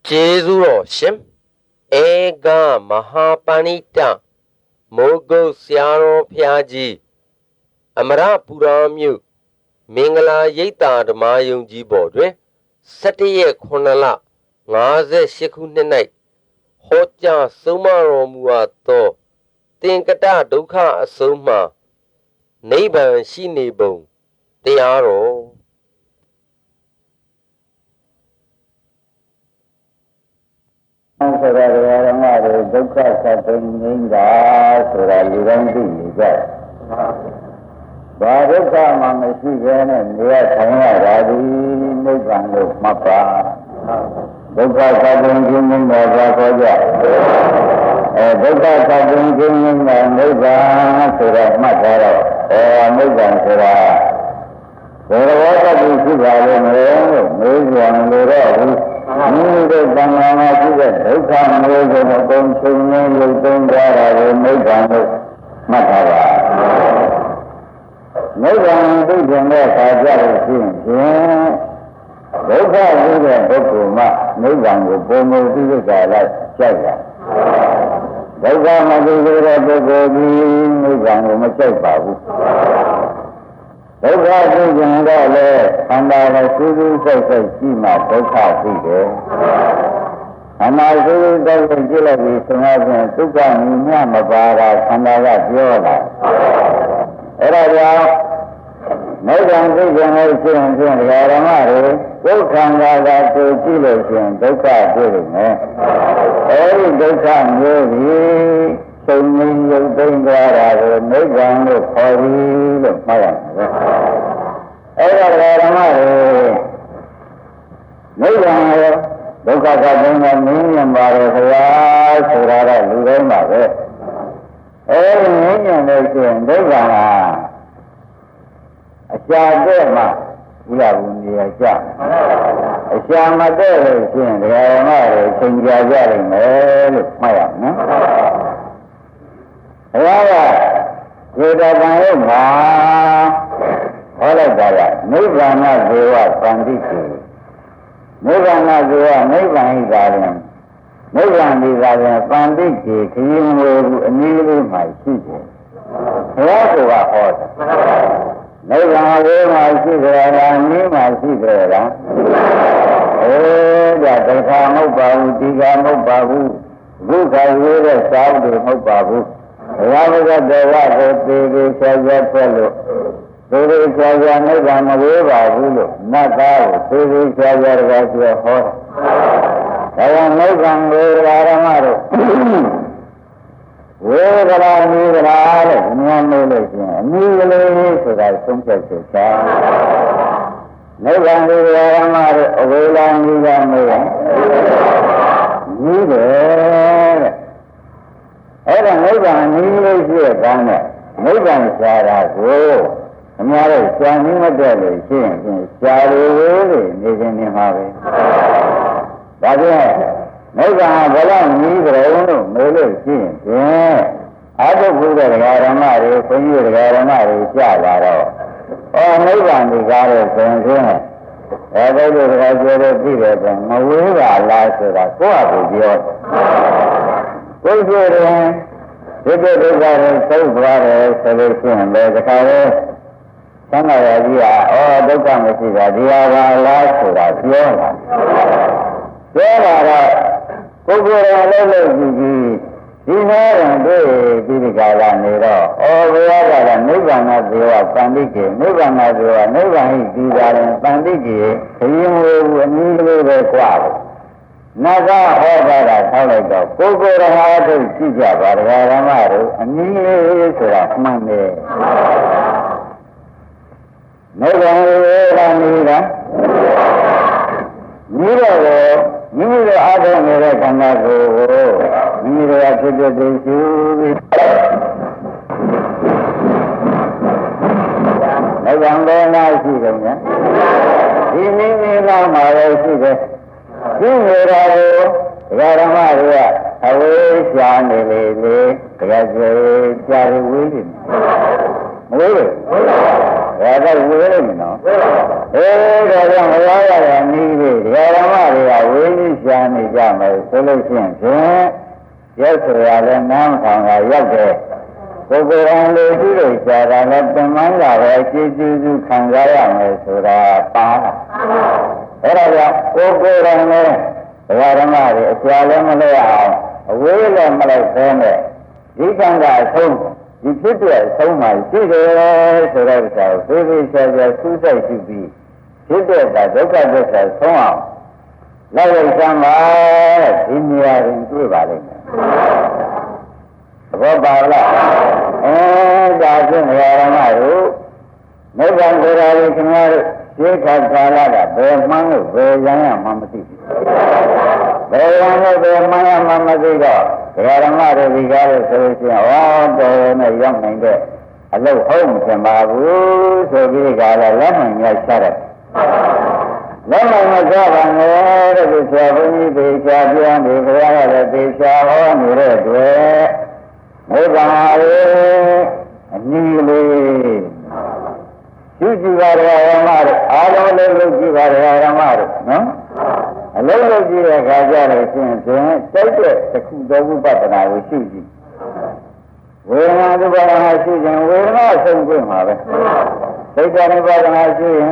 ကျေးဇူးတော်ရှင်ဧကမဟာပဏိတမိုးကုတ်ဆရာတော်ဖျားကြီးအမရပူရာမြို့မင်္ဂလာရိပ်သာဓမ္မယုံကြီးပေါ်တွင်17ရက်9လ58ခုနှစ်၌ဟောကြားဆုံးမတော်မူအပ်သောသင်္ကတဒုက္ခအဆုံးမှနိဗ္ဗာန်ရှိနေပုံတရားတော်ဆိုတော့ဓမ္မတွေဒုက္ခသတ်သိငြိမ်းတာဆိုတာလူတိုင်းသိနေကြတယ်။ဘာဒုက္ခမှမရှိဘဲနဲ့နေရထိုင်ရတာဒီနိဗ္ဗာန်လို့မှတ်ပါ။ဒုက္ခသတ်သိငြိမ်းတာဘာခေါ်ကြ။ဒုက္ခသတ်သိငြိမ်းတာနိဗ္ဗာန်ဆိုတော့မှတ်ထားတော့နိဗ္ဗာန်ဆိုတာဘယ်လိုသတ်သိရှိပါလိမ့်မလဲလို့မေးကြတယ်လို့တော့မိမိတို့သံဃာမှာရှိတဲ့ဒုက္ခမျိုးစုံအကုန်ချုပ်ငြိမ်းရုပ်သိမ်းကြတာကိုနိဗ္ဗာန်လို့မှတ်ထားပါနိဗ္ဗာန်သိတဲ့အခါကျလို့ရှိရင်ဒုက္ခသိတဲ့ပုဂ္ဂိုလ်မှနိဗ္ဗာန်ကိုပုံမူသိတဲ့ကာလကြိုက်တာဒုက္ခမသိတဲ့ပုဂ္ဂိုလ်ကြီးနိဗ္ဗာန်ကိုမကြိုက်ပါဘူးဒုက္ခသိကြတော့လေခန္ဓာကိုစူးစူးစိတ်စိတ်ရှိမှဒုက္ခသိတယ်။ခန္ဓာစူးစူးစိတ်စိတ်ကြည့်လိုက်ပြီးဆိုမှပြန်ဒုက္ခမြင်မြမပါတာခန္ဓာကပြောတာ။အဲဒါကြောင့်နိဗ္ဗာန်သိကြလို့ရှိရင်ဖြင့်ဓမ္မတွေဒုက္ခန္ဓာကကိုကြည့်လို့ရှိရင်ဒုက္ခတွေ့နေမယ်။အဲဒီဒုက္ခမျိုးကြီးသုံးမျိုးရုပ်သိမ်းကြတာကိုနိဗ္ဗာန်လို့ခေါ်ပြီးလို့မှတ်ရမယ်။အဲ့ဒါဓမ္မတွေနိဗ္ဗာန်ရောဒုက္ခကသိမ်းတဲ့မြင်မြင်ပါလေခရာဆိုတာတော့လူတိုင်းပါပဲ။အဲဒီမြင်မြင်လို့ရှိရင်နိဗ္ဗာန်ဟာအရှာတဲ့မှာဘုရားဘုနေရာကြ။အရှာမတဲ့လို့ရှိရင်ဓမ္မတွေသင်ကြကြနိုင်မယ်လို့မှတ်ရမယ်။ဘုရားကဒီတော်ကံရဲ့မှာဟောလိုက်တာကနိဗ္ဗာန်ဇေဝသံတိတိနိဗ္ဗာန်ဇေဝနိဗ္ဗာန်ဤသာလျှင်နိဗ္ဗာန်ဒီသာလျှင်သံတိတိခရင်ဝေဘူးအနည်းလေးမှရှိတယ်ဘုရားကဟောတယ်နိဗ္ဗာန်ဝေမှရှိကြလားနည်းမှရှိကြလားဒါဒုက္ခမဟုတ်ပါဘူးတိခမဟုတ်ပါဘူးဒုက္ခဝေတဲ့စာအုပ်တွေမဟုတ်ပါဘူးဘုရားဘုရားတော်ဝကိုသေသေးချာချာပြက်လို့သေသေးချာချာနိဗ္ဗာန်မဝေးပါဘူးလို့နတ်သားကိုသေသေးချာချာတကားပြောဟောတယ်။ဒါကြောင့်နိဗ္ဗာန်ကိုဓမ္မတို့ဝေဒရာနိဒရာလို့ဉာဏ်လို့လို့ရှိရင်အနည်းကလေးဆိုတာသုံးချက်ချက်ချာနိဗ္ဗာန်ကိုဓမ္မတို့အဝေလာနိဗ္ဗာန်ကိုကြီးတယ်တဲ့အဲ့ဒါနိဗ္ဗာန်နည်းလေးရှိတဲ့ကောင်းတဲ့နိဗ္ဗာန်ရှားတာကိုအများတို့ရှားနည်းမတတ်လို့ရှိရင်ရှားရည်နေခြင်းနေမှာပဲဒါကြောင့်နိဗ္ဗာန်ဘယ်လောက်နည်းကြုံလို့မေးလို့ရှိရင်ဖြင့်အာထုဘုရားဓမ္မတွေခွန်ကြီးဓမ္မတွေကြားလာတော့နိဗ္ဗာန်ဒီကားတဲ့ဆိုရင်ဘုရားတို့ကပြောလို့သိတယ်ဆိုမဝေးပါလားဆိုတာကိုယ့်အကူပြောကိုယ်ပြောတယ်ဒီဒုက္ခတွေသုံးသွားတယ်ဆိုလို့ရှိရင်လည်းဒီခါလေးသံဃာကြီးကဒုက္ခမရှိတာဒီဟာပါလားဆိုတာပြောတာပြောတာတော့ကိုယ်ကိုယ်တော်လည်းလို့ကြည့်ပြီးဒီမှာတော့ဒီကာလနေတော့ဘုရားကနိဗ္ဗာန်ဇေဝသံတိကေနိဗ္ဗာန်ဇေဝနိဗ္ဗာန်ဟိဒီကာလသံတိကေခရင်ဝေဘူးအနည်းလေးပဲกว่าနတ်ကဟောတာထောက်လိုက်တော့ကိုယ်ကိုယ်ရဟာတို့ကြည့်ကြပါဒကာဓမ္မတို့အနည်းလေးဆိုတာမှန်တယ်နိဗ္ဗာန်ရဲ့ရာနည်းကမိတော့မိမိတို့အားထုတ်နေတဲ့ခန္ဓာကိုယ်ကိုမိမိတို့ဖြစ်ဖြစ်သိရှိပြီးနိဗ္ဗာန်လည်းလားရှိတယ်ညဒီနည်းနည်းလားမှာလည်းရှိတယ်ဒီနေတာကိုဓမ္မတွေကအဝေးရှားနေလေလေတရားကျေကြားရဝေးနေမဝေးဘူးဒါတော့ဝေးနေနော်ဒါကြောင့်ဘုရားရတာနည်းလေဓမ္မတွေကဝေးရှားနေကြမယ်ဆိုလို့ရှိရင်ဖြင့်ရုပ်ဆိုရလည်းနားမထောင်တာရောက်တယ်ကိုယ်ကိုယ်တိုင်လို့ကြည့်လို့ရှားတာလည်းပင်မလာပဲကြည်ကြည်စုခံစားရမယ်ဆိုတာပါလာအဲ့ဒါကြောင့်ကိုယ်ကိုယ်တိုင်လည်းဘုရားဓမ္မတွေအကြာလည်းမလို့အောင်အဝေးလည်းမလိုက်သေးနဲ့ဒီကံကအဆုံးဒီဖြစ်တဲ့အဆုံးမှရှိတယ်ဆိုတဲ့ဥစ္စာကိုသေသေးချာချာစူးစိုက်ကြည့်ပြီးဖြစ်တဲ့ဒုက္ခသစ္စာဆုံးအောင်လိုက်လိုက်စမ်းပါဒီနေရာရင်တွေ့ပါလိမ့်မယ်သဘောပါလားဒါဖြင့်ဘုရားဓမ္မတို့နိဗ္ဗာန်ကိုယ်တော်ကိုခင်ဗျားတို့ရှင်းခါကာလကဘယ်မှန်းလို့ဘယ်ရန်ရမှမသိဘူးဘယ်ရန်လို့ဘယ်မှန်းရမှမသိတော့ဘုရားဓမ္မတို့ဒီကားလို့ဆိုရင်ဟောတော်နဲ့ရောက်နိုင်တဲ့အလုပ်ဟုတ်မထင်ပါဘူးဆိုပြီးကလည်းလက်မှန်ရချတယ်လက်မှန်မချပါနဲ့တဲ့ဆရာဘုန်းကြီးသေချာပြောနေဘုရားကလည်းသေချာဟောနေတဲ့အတွက်နိဗ္ဗာန်ရဲ့အနည်းလေးကျူးကြည့်ပါရဓမ္မတို့အားလုံးလည်းလုပ်ကြည့်ပါရဓမ္မတို့နော်အလုံးလုပ်ကြည့်တဲ့အခါကျတော့ရှင်ဖြင့်စိတ်တဲ့တစ်ခုသောဝိပဿနာကိုရှုကြည့်ဝေဒနာဥပါဒနာရှုရင်ဝေဒနာဆုံးခွင့်မှာပဲစိတ်တဲ့ဥပါဒနာရှုရင်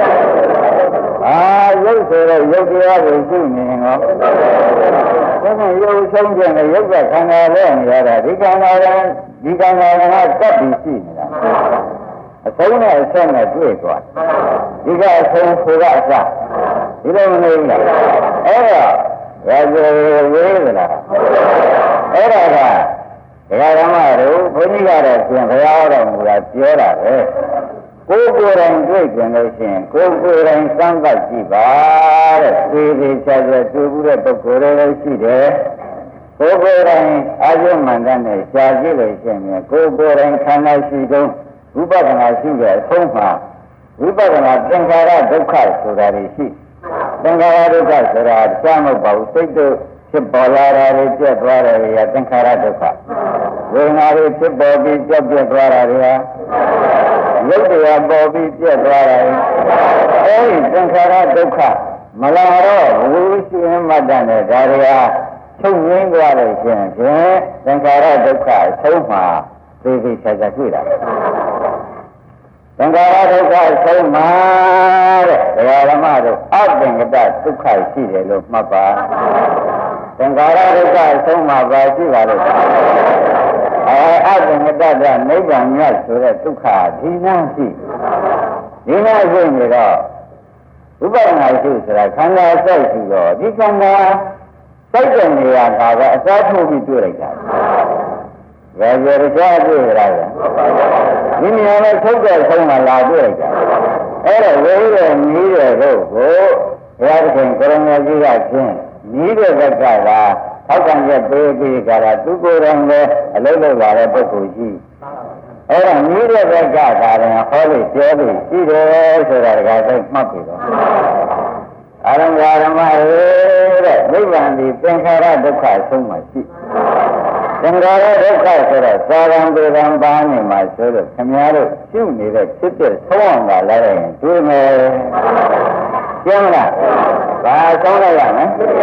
ရုပ်ဆိုတော့ရုပ်တရားကိုရှုနေရင်တော့ဘယ်နဲ့ရုပ်ဆုံးခြင်းနဲ့ရုပ်ကခန္ဓာလဲနေရတာဒီခန္ဓာကကပ်ပြီးရှိနေတာအဆုံးနဲ့အဆက်နဲ့တွေ့သွားဒီကအဆုံးဆိုကအစဒီလိုမနေဘူးလားအဲ့တော့ရာဇဝေးလားအဲ့ဒါကဒကာဓမ္မတို့ဘုန်းကြီးကတော့ပြင်ဘုရားတော်မူတာပြောတာပဲကိုယ်ကိုယ်တိုင်တွေ့ကြလို့ရှိရင်ကိုယ်ကိုယ်တိုင်စမ်းသပ်ကြည့်ပါတဲ့သေသေးချာချာတွေ့ဘူးတဲ့ပုဂ္ဂိုလ်တွေလည်းရှိတယ်ကိုယ်ကိုယ်တိုင်အာရုံမှန်တဲ့နဲ့ရှားကြည့်လို့ရှိရင်ကိုယ်ကိုယ်တိုင်ခန္ဓာရှိတုံးဝိပဿနာရှိတဲ့အဆုံးမှာဝိပဿနာသင်္ခါရဒုက္ခဆိုတာတွေရှိသင်္ခါရဒုက္ခဆိုတာကြားမဟုတ်ပါဘူးစိတ်တို့ဖြစ်ပေါ်လာတာတွေပြတ်သွားတယ်တွေကသင်္ခါရဒုက္ခဝေဒနာတွေဖြစ်ပေါ်ပြီးပြတ်သွားတာတွေကရုပ်တရားပေါ်ပြီးပြတ်သွားတယ်အဲဒီသင်္ခါရဒုက္ခမလာတော့ဝိရှင်မတ္တနဲ့ဒါတွေကချုပ်ငင်းသွားလို့ရှိရင်သင်္ခါရဒုက္ခအဆုံးမှာသိသိချာချာတွေ့တာသင်္ခါရဒုက္ခဆုံးမှာတဲ့ဘုရားဓမ္မတို့အသင်္ကတဒုက္ခရှိတယ်လို့မှတ်ပါသင်္ခါရဒုက္ခဆုံးမှာပါရှိပါလို့အသင်္ကတကနိဗ္ဗာန်မြတ်ဆိုတဲ့ဒုက္ခဒီနာရှိဒီနာရှိနေတော့ဥပဒနာရှိဆိုတာခန္ဓာစိုက်ရှိတော့ဒီခန္ဓာစိုက်တဲ့နေရာကအစားထိုးပြီးတွေ့လိုက်တာရာဇဝကြားတွေ့ရတယ်ဒီနေရာမှာထုတ်တဲ့ဆုံးမှာလာတွေ့လိုက်တာအဲ့တော့ဝိရနီးတဲ့တို့ကိုဘုရားသခင်ကရုဏာကြီးကချင်းနီးတဲ့ဘက်ကထောက်ကံရက်ပေးပြီးကြတာသူကိုယ်တိုင်လည်းအလုံးလုံးလာတဲ့ပုဂ္ဂိုလ်ကြီးအဲ့တော့နီးတဲ့ဘက်ကသာရင်ဟောလို့ပြောလို့ရှိတယ်ဆိုတာကသိမှတ်ပြီတော့အရံဃာဓမ္မရဲ့နိဗ္ဗာန်ဒီသင်္ခါရဒုက္ခဆုံးမှရှိသင်္ခါရဒုက္ခဆိုတော့သာရံပေရံပါနေမှာဆိုတော့ခင်ဗျားတို့ရှုနေတဲ့ဖြစ်တဲ့ဆုံးအောင်လာလိုက်ရင်တွေ့မယ်ကျမ်းလားဘာဆုံးလိုက်ရမ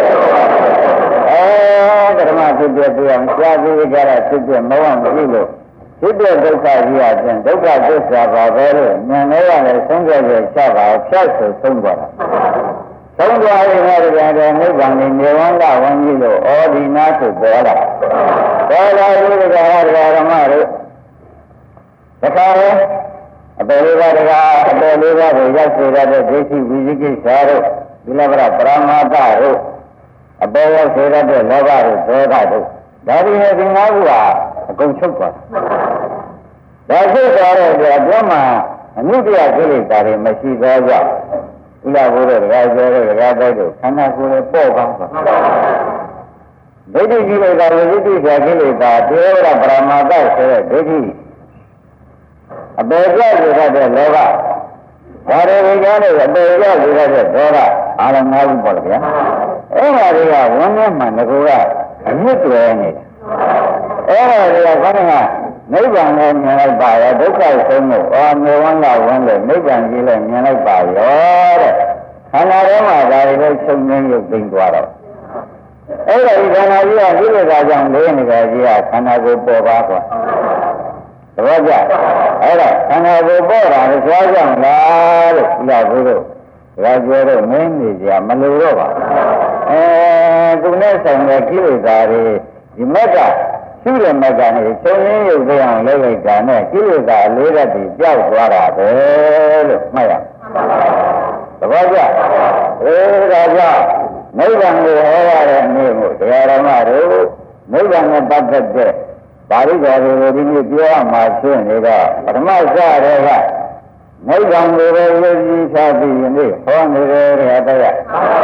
လဲဓမ္မဖြစ်တဲ့ပြောင်းရှားပြီးကြတာဖြစ်တဲ့မဝမရှိလို့ဖြစ်တဲ့ဒုက္ခကြီးအပြင်ဒုက္ခသစ္စာပါပဲလို့ဉာဏ်နဲ့ရတယ်ဆုံးဖြတ်ရချပါဖြတ်ဆိုဆုံးသွားတာဆုံးသွားရင်လည်းနိဗ္ဗာန်ကိုမြေဝန္တဝန်းကြီးလို့ဩဒီနာဆိုပေါ်လာဒီကဓမ္မတို့တခါလေအပေလေးပါးအပေလေးပါးကိုရောက်စေတဲ့ဒိဋ္ဌိဝိသိကိစ္စတို့ဒီလဘရပရမတ္တတို့အပေရောက်စေတဲ့လောဘတို့ဒေါသတို့ဒါဒီနဲ့ဒီငါးခုကအကုန်ချုပ်သွားဒါချုပ်သွားတဲ့အတွင်းမှာအနုတ္တယကိလေသာတွေမရှိသောကြောင့်ဥလာဘုရားတရားကျော်တဲ့တရားတိုက်တို့ခန္ဓာကိုယ်နဲ့ပေါ့ကောင်းသွားဒိဋ္ဌိကိလေသာဝိသိကိကိလေသာတေဝရပရမတ္တဆိုတဲ့ဒိဋ္ဌိအပေကျစေတဲ့လောဘဒါတွေကြားလို့အပေကျစေတဲ့ဒေါသအာရငါးခုပေါ့ဗျာအဲ့ဒါတွေကဝန်းထဲမှာငကူကအမြင့်တွယ်နေတာအဲ့ဒါတွေကခေါင်းကနိဗ္ဗာန်ကိုမြင်လိုက်ပါရောဒုက္ခဆုံးလို့မြေဝန္တဝန်းလို့နိဗ္ဗာန်ကြီးလည်းမြင်လိုက်ပါရောတဲ့ခန္ဓာထဲမှာဒါတွေလည်းချုပ်ငင်းရုပ်သိမ်းသွားတော့အဲ့ဒါဒီခန္ဓာကြီးကကိလေသာကြောင့်လေးနေတဲ့ကြီးကခန္ဓာကိုပေါ်ပါကွာသဘောကျအဲ့ဒါခန္ဓာကိုပေါ်တာလည်းသွားကြောင့်လားလို့ဒီလိုဘုရားဒါပြောတော့မင်းနေကြမလို့တော့ပါသူနဲ့ဆိုင်တဲ့ကိလေသာတွေဒီမက်ကရှုတဲ့မက်ကနေသုံးရင်းရုပ်သေးအောင်လုပ်လိုက်တာနဲ့ကိလေသာလေးရက်တည်ကြောက်သွားတာပဲလို့မှတ်ရသဘောကျဒါကြောင့်နိဗ္ဗာန်ကိုဟောရတဲ့နေ့ကိုတရားဓမ္မတို့နိဗ္ဗာန်နဲ့ပတ်သက်တဲ့ပါဠိတော်တွေကိုဒီနေ့ပြောရမှာဖြစ်နေတော့ပထမစတဲ့ကနိဗ္ဗာန်ကိုပဲယုံကြည်ထားပြီးယနေ့ဟောနေတယ်တရား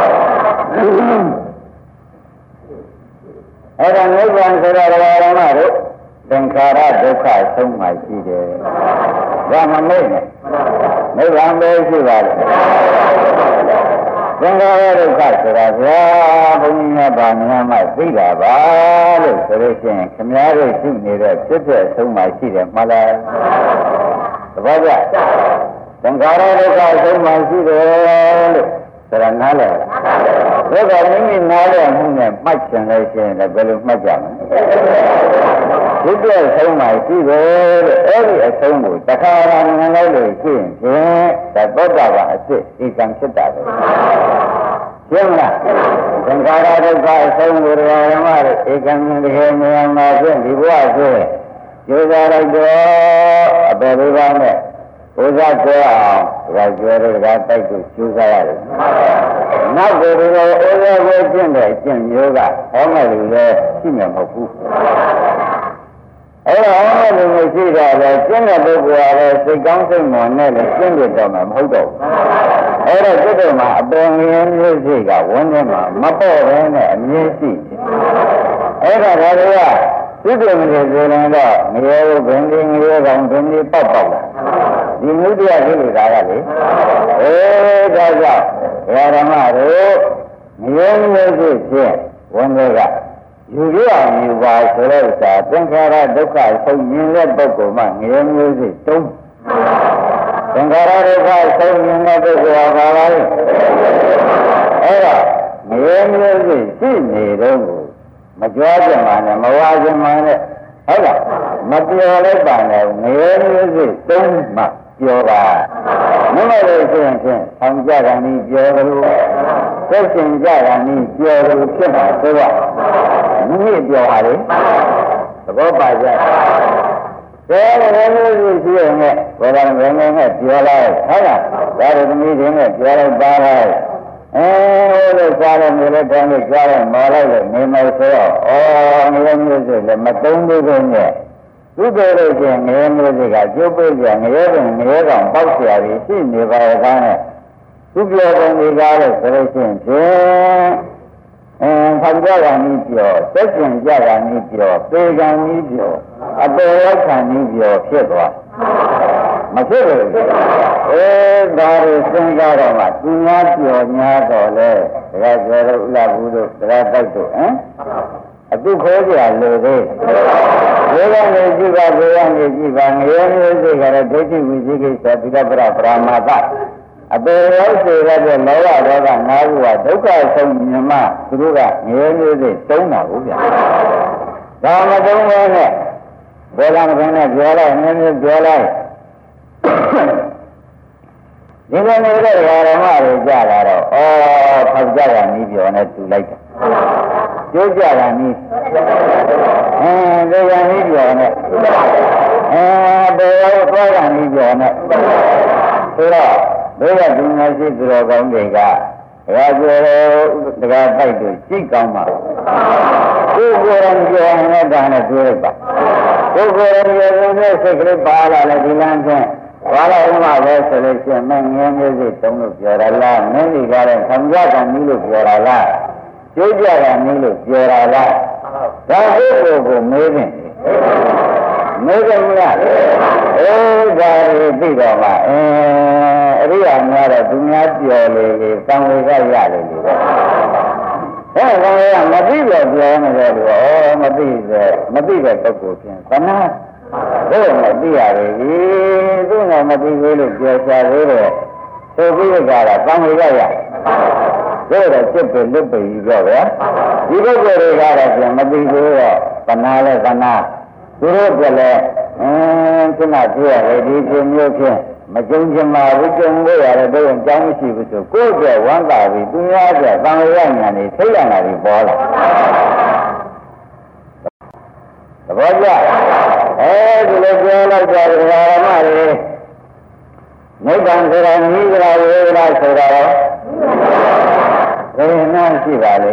အဲ့ဒါနိဗ္ဗာန်ဆိုတာတရားဓမ္မတို့သင်္ခါရဒုက္ခဆုံးမှရှိတယ်။ဒါမမေ့နဲ့နိဗ္ဗာန်ပဲရှိပါလေ။သင်္ခါရဒုက္ခဆိုတာဗျာဘုန်းကြီးများဗာများမှသိတာပါလို့ဆိုလို့ရှိရင်ခမည်းတော်ရှိနေတဲ့ဖြစ်တဲ့ဆုံးမှရှိတယ်မှလား။သဘောကျသင်္ခါရဒုက္ခဆုံးမှရှိတယ်လို့ဆိုတာနားလည်ဘုရားမိမိနားလည်မှုနဲ့မှတ်ချင်လို့ရှိရင်လည်းဘယ်လိုမှတ်ကြမလဲဒီပြည့်ဆုံးမှရှိတယ်တဲ့အဲ့ဒီအဆုံးကိုတခါရမြင်လိုက်လို့ရှိရင်ဖြင့်သဘောတဘာအစ်ဧကံဖြစ်တာပဲရှင်းမလားသင်္ခါရဒုက္ခအဆုံးကိုဓမ္မတွေဧကံတကယ်မြင်မှာဖြင့်ဒီဘဝဆိုကျိုးစားလိုက်တော့အပေလေးပါးနဲ့ဥစ္စာကြောအောင်ဒါကြောတဲ့ကတိုက်ကိုကျိုးစားရတယ်။နောက်ကိုဒီလိုဥစ္စာကိုကျင့်တဲ့အကျင့်မျိုးကဟောမယ်လို့လည်းရှိမှာမဟုတ်ဘူး။အဲ့တော့ဟောမယ်လို့ရှိတာလည်းကျင့်တဲ့ပုဂ္ဂိုလ်ကလည်းစိတ်ကောင်းစိတ်မွန်နဲ့လည်းကျင့်ရတော့မှာမဟုတ်တော့ဘူး။အဲ့တော့စိတ်တော်မှာအပေါ်ငင်းမျိုးစိတ်ကဝန်းထဲမှာမပေါ့ဘဲနဲ့အမြင့်ရှိတယ်။အဲ့ဒါဒါတွေကသိတယ်မလို့ဆိုရင်တော့ငရေဘင်းကြီးငရေကောင်ဘင်းကြီးပေါက်ပေါက်လာဒီမုဒ္ဒရာကိလေသာကလေဒါကြောင့်ဓမ္မတို့ငရေမျိုးစိတ်ဖြင့်ဝန်တွေကယူရအောင်ယူပါဆိုတဲ့ဥစ္စာသင်္ခါရဒုက္ခဆုံးမြင်တဲ့ပုဂ္ဂိုလ်မှငရေမျိုးစိတ်တုံးသင်္ခါရဒုက္ခဆုံးမြင်တဲ့ပုဂ္ဂိုလ်ဟာဘာလဲအဲ့ဒါငရေမျိုးစိတ်ရှိနေတော့မကြွားကြမှာနဲ့မဝါကြမှာနဲ့ဟုတ်လားမပြောလိုက်ပါနဲ့ငရေမျိုးစိသုံးမှပြောပါမမလို့ဆိုရင်ဖြင့်ဆောင်ကြတာနည်းပြောကြလို့သက်ရှင်ကြတာနည်းပြောကြလို့ဖြစ်မှာဆိုတော့မနည်းပြောပါလေသဘောပါကြတယ်ငရေမျိုးစိရှိရင်လည်းဘယ်တော့ငယ်ငယ်နဲ့ပြောလိုက်ဟုတ်လားဒါတို့သမီးတွေနဲ့ပြောလိုက်ပါလိုက်လို့ကြားရမယ်လည်းတောင်းလို့ကြားရမော်လိုက်လို့နေမယ်ဆိုတော့ငရေမျိုးစိလည်းမသုံးသေးဘူးနဲ့သူတို့လို့ချင်းငရေမျိုးစိကကျုပ်ပေးကြငရေပင်ငရေကောင်ပေါက်เสียပြီးရှိနေပါရဲ့ကောင်းနဲ့သူပြောပုံတွေကားလို့ဆိုလို့ချင်းဖြင့်ခံကြတာနည်းပြောသက်ကျင်ကြတာနည်းပြောပေကံနည်းပြောအပေါ်ရောက်ခံနည်းပြောဖြစ်သွားမဖြစ်ဘူးဒါတွေစဉ်းစားတော့မှသူများပြောညာတော့လေဒါကြပြောတော့ဥလာဘူးတို့ဒါတိုက်တို့အတုခိုးကြလို့သေးဘုရားနေကြည့်ပါဘုရားနေကြည့်ပါငရေမျိုးစိတ်ကလည်းဒိဋ္ဌိဝိသိကိစ္စသီလပရပရမတ္တအပေရောက်စေရတဲ့လောဘဒေါသငါးခုကဒုက္ခဆုံးမြမသူတို့ကငရေမျိုးစိတ်တုံးတာဟုတ်ဗျာဒါမတုံးဘဲနဲ့ဘယ်လာမခင်နဲ့ပြောလိုက်နည်းနည်းပြောလိုက်ဒီကနေ့တဲ့ဓမ္မတွေကြလာတော့ထောက်ကြတာနည်းပြောနဲ့တူလိုက်တာကျိုးကြတာနည်းဒေယံနည်းပြောနဲ့ဘေရောသွားတာနည်းပြောနဲ့ဆိုတော့ဘုရားသူများရှိသူတော်ကောင်းတွေကဒါပြောတရားတိုက်လို့ရှိကောင်းပါကိုယ်ကိုယ်ရင်ပြောရင်ဒါနဲ့ပြောလိုက်ပါကိုယ်ကိုယ်ရင်ပြောရင်စိတ်ကလေးပါလာတယ်ဒီလမ်းဖြင့်ဘာလို့ဥမာပဲဆိုလို့ရှိရင်မငင်းမျိုးစိတုံးလို့ပြောရလားမင်းဒီကားတဲ့ခံကြတာနည်းလို့ပြောရလားကျိုးကြတာနည်းလို့ပြောရလားဒါကိုမေးတယ်မေးတယ်မလားဒါတွေသိတော့မှအရိယာများတော့သူများပြောလေလေသံဝေကရလေလေပေါ့သံဝေကမသိတော့ပြောနေတယ်လို့မသိတဲ့ပုဂ္ဂိုလ်ဖြင့်သနာဘယ်မသိရလေသူကမသိသေးလို့ပြောချသေးတယ်ဆိုပြီးကြတာသံဝေကရကိုယ်တော့จิตပဲလွတ်ပြီပြောဗျာဒီပုဂ္ဂိုလ်တွေကတော့ပြန်မသိသေးတော့ကနာလဲကနာသူတို့ကလည်းခုနပြောရတယ်ဒီပြမျိုးဖြင့်မကြုံချင်ပါဘူးကြုံလို့ရတယ်တော့အကြောင်းမရှိဘူးဆိုကိုယ့်အတွက်ဝမ်းသာပြီးသူများအတွက်သံဃာညာနေထိတ်လန့်လာပြီးပေါ်လာသဘောကျဒီလိုပြောလိုက်ကြတယ်ဓမ္မတွေနိဗ္ဗာန်ဆိုတာနိဗ္ဗာန်ဝေဒနာဆိုတာရောဘယ်နှရှိပါလဲ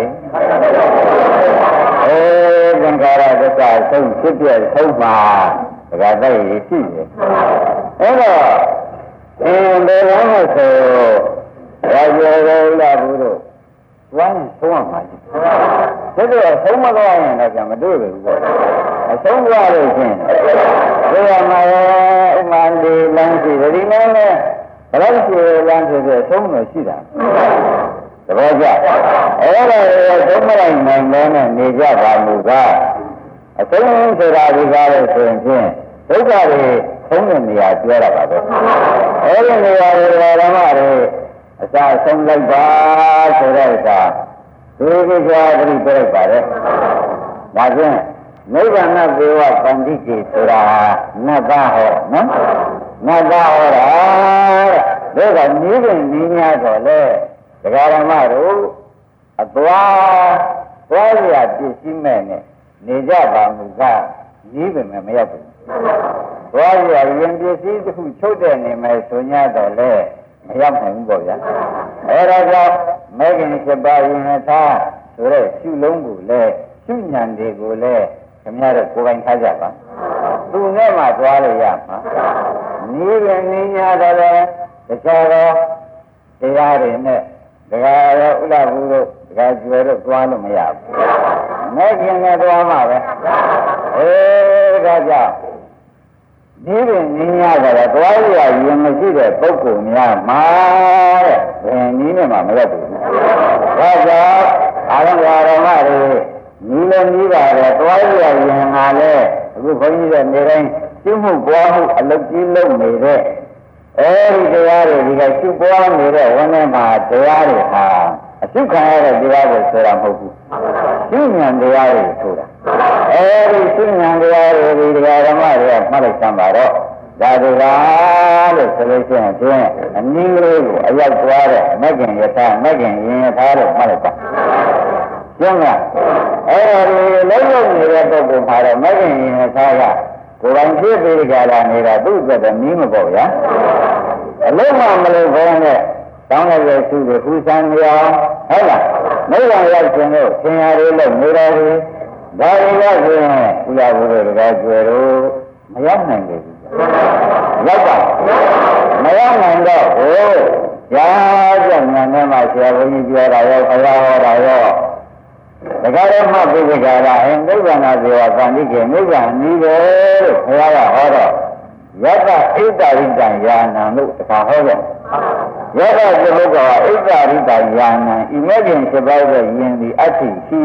သင်္ခါရသစ္စာဆုံးဖြစ်ပြဆုံးမှာဒါကတည်းကရှိတယ်အဲ့တော့ဘယ်လိုလဲဆိုရာဇဝလာဘူးတို့ဝမ်းဆုံးရမှာရှိတယ်ဒါတော့ဆုံးမသွားရင်တော့ပြန်မတွေ့ဘူးပေါ့အဆုံးသွားလို့ရှင်ဒီမှာဥမာဒီလမ်းရှိတယ်ဒီလမ်းနဲ့ဘယ်လိုရှိလမ်းဆိုတော့ဆုံးလို့ရှိတာသဘောကျအဲ့ဒါကိုသုံးမလိုက်နိုင်လဲနဲ့နေကြပါမူကအဆုံးဆိုတာဒီကားလို့ဆိုရင်ဖြင့်ဒုက္ခတွေဆုံးတဲ့နေရာပြောတာပါပဲအဲ့ဒီနေရာတွေဓမ္မတွေအစဆုံးလိုက်ပါဆိုတဲ့အခါဒီကိစ္စသတိပြလိုက်ပါလေဒါဖြင့်နိဗ္ဗာန်သေဝပန္တိကေဆိုတာနတ်သားဟောနော်နတ်သားဟောတာတဲ့ဒါကနည်းပင်နည်းများတော့လေဒကာဓမ္မတို့အသွားရပစ္စည်းမဲ့နဲ့နေကြပါမူကနည်းပင်မရောက်ဘူးသွားရရင်ပစ္စည်းတစ်ခုချုပ်တဲ့နေမယ်ဆို냐တော့လေမရောက်နိုင်ဘူးပေါ့ဗျာအဲဒါကြောင့်မဲခင်7ပါးရင်ထားဆိုတဲ့ရှုလုံးကိုလေရှုဉဏ်တွေကိုလေခင်ဗျားတို့ကိုယ်ပိုင်ထားကြပါသူနဲ့မှသွားလို့ရမှာနည်းပင်နည်းများတော့လေတခြားတော့တရားတွေနဲ့ဒကာရောဥလာဘူးတို့ဒကာကျွယ်တို့သွားလို့မရဘူးမဲခင်နဲ့သွားမှာပဲဒါကြောင့်ဒီပင်နည်းများကတော့သွားရရင်မရှိတဲ့ပုဂ္ဂိုလ်များမှာတဲ့ဘယ်နည်းနဲ့မှမရဘူးဒါကြောင့်အာရမဓမ္မတွေနီးလည်းနီးပါတယ်သွားရရင်ငါလည်းအခုဘုန်းကြီးတို့နေတိုင်းရှင်းမှုပွားမှုအလုပ်ကြီးလုပ်နေတဲ့အဲဒီတရားတွေဒီကရှင်းပွားနေတဲ့ဝန်းထဲမှာတရားတွေဟာအရှုခံရတဲ့တရားကိုဆိုတာမဟုတ်ဘူးရှင်းဉာဏ်တရားတွေဆိုတာအဲဒီရှင်းဉာဏ်တရားတွေဒီတရားဓမ္မတွေကမှတ်လိုက်စမ်းပါတော့ဒါတွေကလို့ဆိုလို့ရှိရင်ကျင်းအနည်းလေးကိုအရောက်သွားတဲ့မဂ္ဂင်ယထာမဂ္ဂင်ရင်ယထာလို့မှတ်လိုက်ပါကျင်းကအဲဒီလုံးလုံးနေတဲ့ပုဂ္ဂိုလ်မှာတော့မဂ္ဂင်ရင်ယထာကကိုယ်တိုင်ဖြစ်ပြီးကြလာနေတာသူ့အတွက်တော့နည်းမပေါ့ဗျာအလုံးမမလို့ခေါင်းနဲ့တောင်းလိုက်ရစုကိုဖူးဆန်းနေအောင်ဟုတ်လားမိဘရောက်ခြင်းတို့သင်္ဟာတွေလို့နေတော်ဘူးဒါတွေရောက်ခြင်းဥရဘုရားတကားကျွယ်တို့မရောက်နိုင်ဘူးရောက်ပါမရောက်နိုင်တော့ဟိုရာဇဉာဏ်နဲ့မှဆရာဘုန်းကြီးပြောတာရောဘုရားဟောတာရောတကားတော့မှပြိစ္ဆာကနိဗ္ဗာန်ဇေဝပန္တိကေနိဗ္ဗာန်ဤပဲလို့ဘုရားကဟောတော့ယတ္တဣတ္တရိတံယာနံလို့တခါဟောတယ်ယတ္တသဘုကဣတ္တရိတံယာနံဤမဲ့ခင်7ပါးရဲ့ယင်ဒီအတ္တိရှိ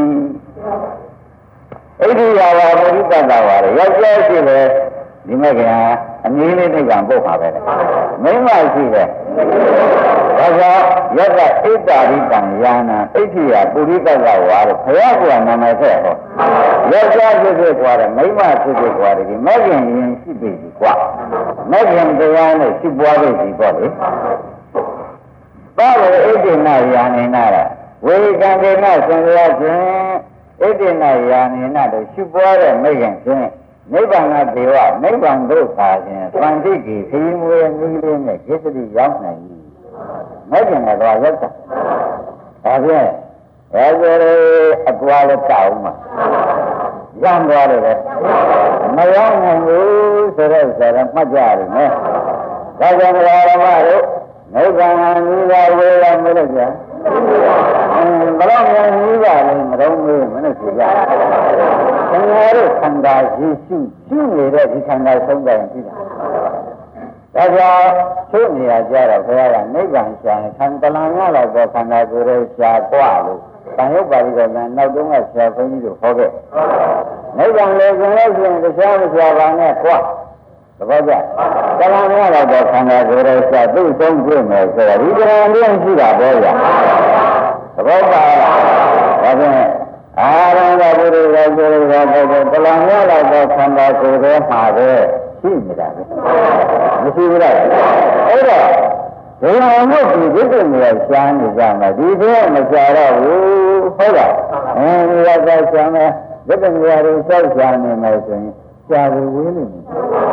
ဣတိယာဝပရိသတ္တဝါရဲ့ယောက်ျားရှိတယ်ဒီမဲ့ခင်အနည်းလေးနိဗ္ဗာန်ပို့ပါပဲမိန်းမရှိတယ်ဒါကြောင့်ယတ္တဣတ္တရိတံယာနံဣတိယာပုရိသတ္တဝါလို့ဘုရားကနာမည်ဆက်ဟောယောက်ျားဖြစ်ဖြစ်กว่าတယ်မိန်းမဖြစ်ဖြစ်กว่าတယ်ဒီမဲ့ခင်ရင်ရှိပြီกว่าမဲ့ခင်တရားနဲ့ရှိပွားလို့ဒီပေါ့လေဘာလို့ဣတိနာယာနေနာဝေကံဒေနသင်္ခါခြင်းဣတိနာယာနေနာတို့ရှိပွားတဲ့မဲ့ခင်ခြင်းနိဗ္ဗာန်သေဝနိဗ္ဗာန်တို့သာခြင်းသံတိတိခီးမွေးနည်းလေးနဲ့จิตတိရောက်နိုင်ပြီမဲ့ခင်ကတော့ရောက်တာဒါဖြင့်ဒါဆိုလေအကွာလည်းတောင်းမှာရမ်းသွားတယ်ပဲမရောက်နိုင်ဘူးဆိုတော့မှတ်ကြရတယ်နော်ဒါကြောင့်ဓမ္မတို့နိဗ္ဗာန်နိဗ္ဗာန်ဝေလာမလို့ကြာဘယ်တော့မှနိဗ္ဗာန်လည်းမတော့မေးမနဲ့ဆိုကြဆရာတို့ခန္ဓာရှိရှိနေတဲ့ဒီခန္ဓာဆုံးတယ်ကြည့်တာဒါကြောင့်သူ့နေရာကြတော့ဘုရားကနိဗ္ဗာန်ရှာရင်ခံတလန်ရတော့ခန္ဓာကိုယ်ရဲ့ရှားกว่าလို့တန်ရုပ်ပါဠိတော်ကနောက်တုန်းကဆရာဘုန်းကြီးတို့ဟောခဲ့နိဗ္ဗာန်လည်းကျင်လို့ရှိရင်တရားမရှားပါနဲ့กว่าသဘောကျတလန်ရတော့ခန္ဓာကိုယ်ရဲ့ရှားသူ့ဆုံးပြည့်မယ်ဆိုတော့ဒီတရားလေးရှိတာပေါ့ဗျာသဘောပါလားဒါဖြင့်အာရံကဘုရားရဲ့ကျိုးတော်ကိုတလံရလောက်တော့ခန္ဓာကိုယ်ထဲမှာပဲရှိနေတာပဲမရှိဘူးလားအဲ့တော့ဘယ်အောင်လို့ဒီဒိဋ္ဌိနေရာရှားနေကြမှာဒီတော့မရှားတော့ဘူးဟုတ်လားဒီကရှားမယ်ဒိဋ္ဌိနေရာကိုစောက်ရှားနေမယ်ဆိုရင်ရှားဘူးဝေးနေတယ်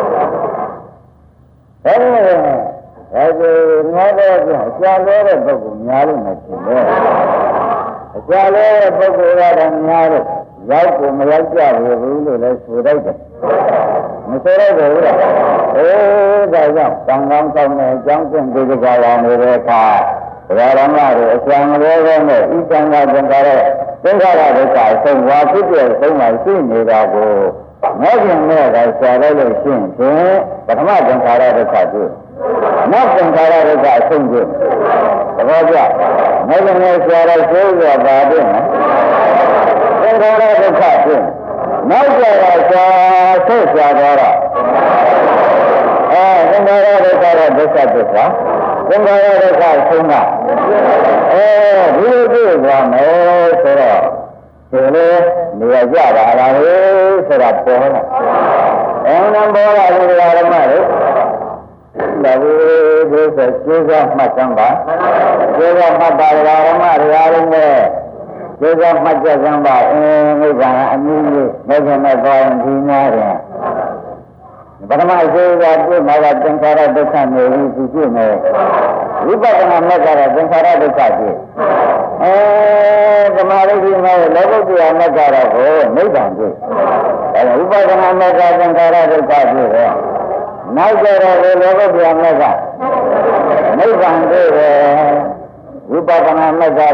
အဲ့ဒါငါတော့ရှားလို့တဲ့ပုဂ္ဂိုလ်များလို့မဖြစ်ဘူးရှားလို့တဲ့ပုဂ္ဂိုလ်ကတော့များလို့ရောက်ကိုမရောက်ကြဘူးလို့လည်းဆိုလိုက်တယ်မဆိုရဘူးလားဒါကြောင့်ကံကောင်းကောင်းနဲ့အကြောင်းကျင့်ဒီကလာနေတဲ့အခါဘုရားဓမ္မတွေအကျံလေးပဲနဲ့ဤကံကသင်္ခါရသင်္ခါရဒုက္ခအဆုံးဝါဖြစ်တဲ့အဆုံးမှာရှိနေတာကိုမဲ့ခင်နဲ့ကဆရာလိုက်လို့ရှင်းဖြင့်ပထမသင်္ခါရဒုက္ခတွေ့နောက်သင်္ခါရဒုက္ခအဆုံးတွေ့သဘောကျမဲ့ခင်နဲ့ဆရာလိုက်ဆိုးရပါပြီသင်္ခါရဒုက္ခတွေ့နောက်ကြရရှာဆက်ရှာတော့သင်္ခါရဒုက္ခတော့ဒုက္ခသစ္စာသင်္ခါရဒုက္ခဆုံးတာဒီလိုကြည့်သွားမယ်ဆိုတော့ဒီလိုနေရာကြတာလားလေဆိုတာပေါ်လာပေါ်လာလို့ဓမ္မတွေလာဘူးဒီဆိုကျေးဇူးမှတ်စမ်းပါကျေးဇူးမှတ်ပါဓမ္မတွေအားလုံးနဲ့ကျေးဇူးမှတ်ကြစမ်းပါမိဘအနည်းကြီးမဲ့ခင်မဲ့ပေါ်ရင်ဒီများတယ်ပထမကျေးဇူးကပြမှာကသင်္ခါရဒုက္ခနေပြီးသူပြမယ်ဝိပဿနာမဲ့ကတော့သင်္ခါရဒုက္ခပြဓမ္မရိပ်ကြီးမဲ့လောကုတ္တရာမဲ့ကတော့ကိုနိဗ္ဗာန်ပြဝိပဿနာမဲ့ကသင်္ခါရဒုက္ခပြတယ်နောက်ကြတော့လောကုတ္တရာမဲ့ကနိဗ္ဗာန်ပြတယ်ဝိပဿနာမဲ့ကတော့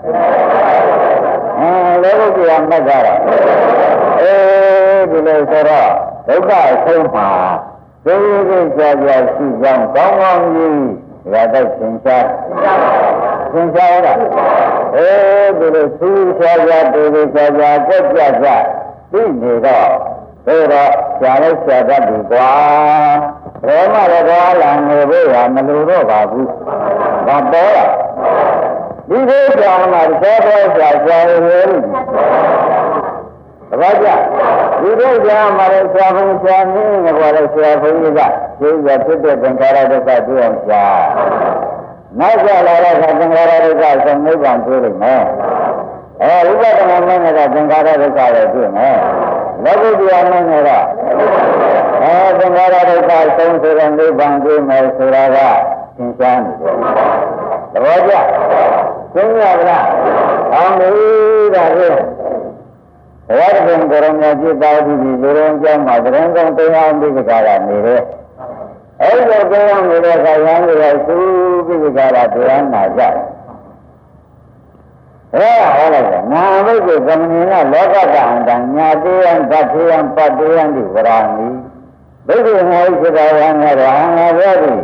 လောကုတ္တရာမဲ့ကတော့ဒီလိုဆိုတော့ဒုက္ခအဆုံးမှာသိသိကြကြရှိကြောင်းကောင်းကောင်းကြီးရတဲ့သင်္ချာသင်္ချာလားဒီလိုသိကြကြတူတူကြကြကြက်ကြကြသိနေတော့ဒါတော့ဆရာလေးဆရာတတ်ပြီကွာဘယ်မှလည်းသွားလာနေဖို့ရမလိုတော့ပါဘူးဒါပေါ်လာဒီလိုကြောင့်မှသောတော်ဆရာဆရာလေးဘာကြဒီလိုကြာမှာလည်းဆရာဘုန်းဆရာမင်းနဲ့ပြောလို့ဆရာဘုန်းကြီးကကျေးဇူးဖြစ်တဲ့သင်္ခါရဒုက္ခတွေ့အောင်ရှားနောက်ကြလာတဲ့သင်္ခါရဒုက္ခဆုံးနိဗ္ဗာန်တွေ့လိမ့်မယ်ဝိပဿနာမင်းနဲ့သင်္ခါရဒုက္ခလည်းတွေ့မယ်လောကုတ္တရာမင်းနဲ့သင်္ခါရဒုက္ခဆုံးဆိုတဲ့နိဗ္ဗာန်တွေ့မယ်ဆိုတာကသင်ရှားနေတယ်သဘောကျသိရပါလားအောင်ပြီဒါဖြင့်ဘုရားရှင်ကိုယ်တော်မြတ်ကြီးပါတိဒီလူတော်ကျောင်းမှာသရင်ကောင်းတရားအမိကရာနေတယ်အဲ့ဒီတရားနေတဲ့ခါရမ်းရသုပိကရာတရားနာကြတယ်ဟောလိုက်တယ်နာမုတ်ကိုသမဏေကလောကတအန္တညာတေယံသတ်တေယံပတ္တေယံဒီဝရာမိဘိက္ခုငါဣသရာယံရဟံငါပြောသည်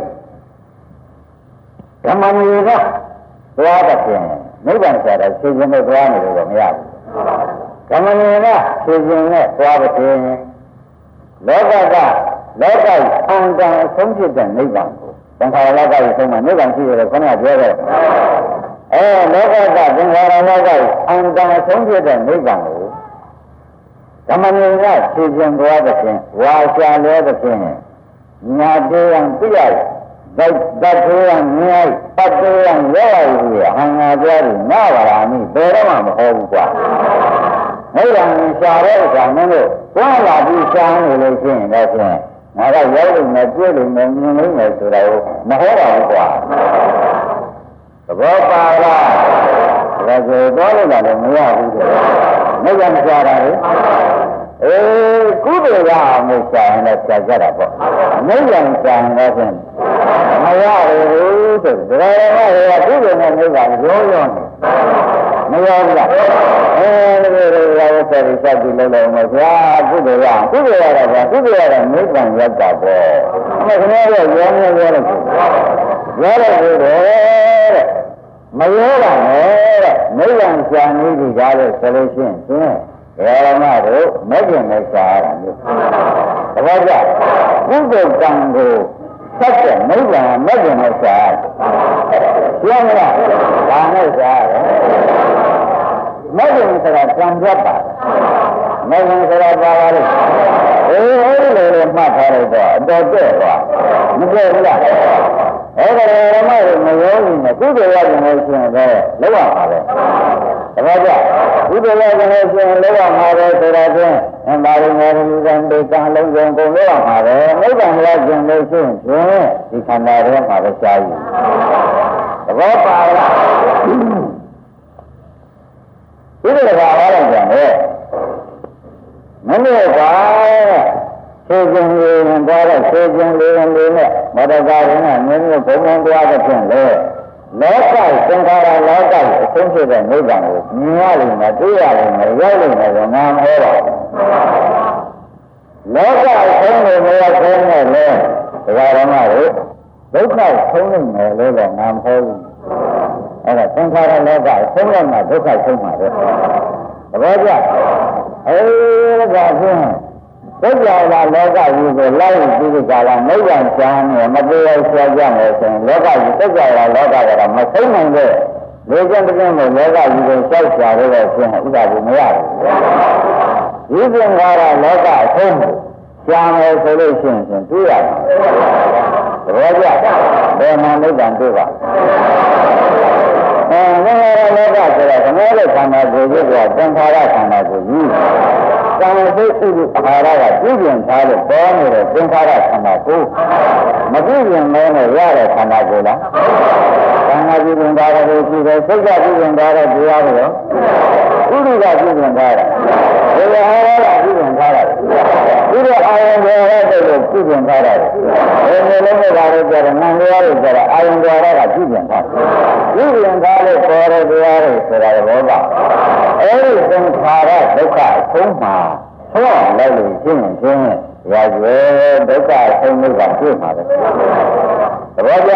ဓမ္မမီကသွားတဲ့ပြင်နိဗ္ဗာန်ဆိုတာသိခြင်းနဲ့သွားနေလို့မရဘူးဓမ္မနေကသိခြင်းနဲ့သွားတဲ့ပြင်လောကအန္တအဆုံးဖြစ်တဲ့နိဗ္ဗာန်ကိုသင်္ခါရလောကကြီးဆုံးမှာနိဗ္ဗာန်ရှိတယ်ခေါင်းကပြောတယ်လောကသင်္ခါရလောကအန္တအဆုံးဖြစ်တဲ့နိဗ္ဗာန်ကိုဓမ္မနေကသိခြင်းသွားတဲ့ပြင်ဝါရှာလဲတဲ့ပြင်ညာတေယံပြရတယ်သတ်သေးရမြဲပတ်သေးရရောရည်ဟန်ငါပြောပြီးနာပါလားမိဘယ်တော့မှမဟောဘူးကွာနိဗ္ဗာန်ရှာတဲ့အခါမျိုးကိုသွားလာပြီးရှားနေလို့ရှိရင်တော့ဖြင့်ငါကရောက်လို့နဲ့တွေ့လို့နဲ့မြင်လို့နဲ့ဆိုတာကိုမဟောပါဘူးကွာသဘောပါလားဒါဆိုတော့လည်းမရဘူးကွာနိဗ္ဗာန်ရှားတာလေကုသိုလ်ရအောင်လို့ရှာရင်လည်းရှားကြတာပေါ့နိဗ္ဗာန်ရှာရင်တော့ဖြင့်မရဘူးဆိုတော့ဒါကကုသိုလ်နဲ့နိဗ္ဗာန်ရောရောနေမရဘူးလားဒီလိုရောဆက်ပြီးဆက်ပြီးလုပ်လို့မဗျာကုသိုလ်ရအောင်ကုသိုလ်ရတာကကုသိုလ်ရတာနိဗ္ဗာန်ရောက်တာပေါ့ခင်ဗျားတို့ရောနေရောလို့ရောလို့တဲ့မရောတာနဲ့တဲ့နိဗ္ဗာန်ရှာနေပြီကားလို့ဆိုလို့ရှိရင်သင်ဓမ္မတို့မဲ့ကျင်နဲ့ရှားရတာမျိုးသဘောကျကုသိုလ်ကံကိုဆက်တဲ့နိဗ္ဗာန်မဲ့ကျင်နဲ့ရှားရှင်းမလားဒါနဲ့ရှားတယ်မဲ့ကျင်ဆိုတာကြံပြတ်ပါမဲ့ကျင်ဆိုတာပါပါလို့အဲဒီလိုမှတ်ထားလိုက်တော့အတော်တဲ့သွားမကြည့်ဘူးလားအဲ့ဒါဓမ္မတွေမရောဘူးနဲ့ကုသိုလ်ရခြင်းလို့ရှိရင်လည်းလောက်ရပါပဲဒါကြောင့်ကုသိုလ်ရခြင်းလို့ရှိရင်လောက်ရမှာပဲဆိုတာချင်းအမှန်တရားငယ်လူကံဒေသလုံးစုံကုန်လောက်ရမှာပဲနိဗ္ဗာန်ရခြင်းလို့ရှိရင်ဒီခန္ဓာထဲမှာပဲရှားယူသဘောပါလားဒီလိုပါပါလိုက်ကြတယ်မနေ့ကဆေးကျင်လေးနဲ့သွားတော့ဆေးကျင်လေးနဲ့မတကားရင်းကမြင်းမျိုးဘုံဘုံသွားတဲ့ဖြင့်လေလောကသင်္ခါရလောကအဆုံးဖြစ်တဲ့နိဗ္ဗာန်ကိုမြင်ရလိမ့်မယ်တွေ့ရလိမ့်မယ်ရောက်လိမ့်မယ်ဆိုငါမဟောတော့လောကအဆုံးကိုမရောက်သေးနဲ့လေဒကာရမတို့ဒုက္ခဆုံးနိုင်မယ်လို့တော့ငါမဟောဘူးအဲ့ဒါသင်္ခါရလောကအဆုံးရမှာဒုက္ခဆုံးမှာပဲသဘောကျဒါဖြင့်ဒုက္ခလာလောကကြီးကိုလိုက်ပြီးဒီကလာနိဗ္ဗာန်ချမ်းနဲ့မပြေဆွဲကြမယ်ဆိုရင်လောကကြီးဒုက္ခလာလောကကတော့မဆုံးနိုင်တဲ့လူကျန်တဲ့လောကကြီးကိုစောက်ချရလို့ဆိုရင်ဥပဒေမရဘူးဒီသင်္ခါရလောကအဆုံးချမ်းမယ်ဆိုလို့ရှိရင်တွေ့ရမှာသဘောကျဘယ်မှာနိဗ္ဗာန်တွေ့ပါသင်္ခါရလောကဆိုတာဓမ္မရဲ့ခန္ဓာကိုယ်ကြီးကသင်္ခါရခန္ဓာကိုယ်ကြီးသံသိဥဒ္ဓအာဟာရကပြုပြင်ထားလို့ပေါ်နေတဲ့သင်္ခါရခန္ဓာကိုယ်မပြုပြင်မဲနဲ့ရတဲ့ခန္ဓာကိုယ်လားခန္ဓာပြုပြင်ထားတဲ့ရှိတယ်စိတ်ကပြုပြင်ထားတဲ့တရားတွေရောဥဒ္ဓကပြုပြင်ထားတာဒီအာဟာရကပြုပြင်ထားတာဒီတော့အာယုံတွေရတဲ့ကိုပြုပြင်ထားတာဒီလိုလုံးနဲ့ဒါတွေကြတယ်နံတရားတွေကြတယ်အာယုံတွေရတာပြုပြင်ထားပြုပြင်ထားလို့ပေါ်တဲ့တရားတွေဆိုတာဘောပါအဲဒီသင်္ခါရဒုက္ခအဆုံးမှာဆောင်းလိုက်လို့ရှင်းရင်ရာဇဝေဒုက္ခအဆုံးလို့ကပြည့်မှာပဲသဘောကျ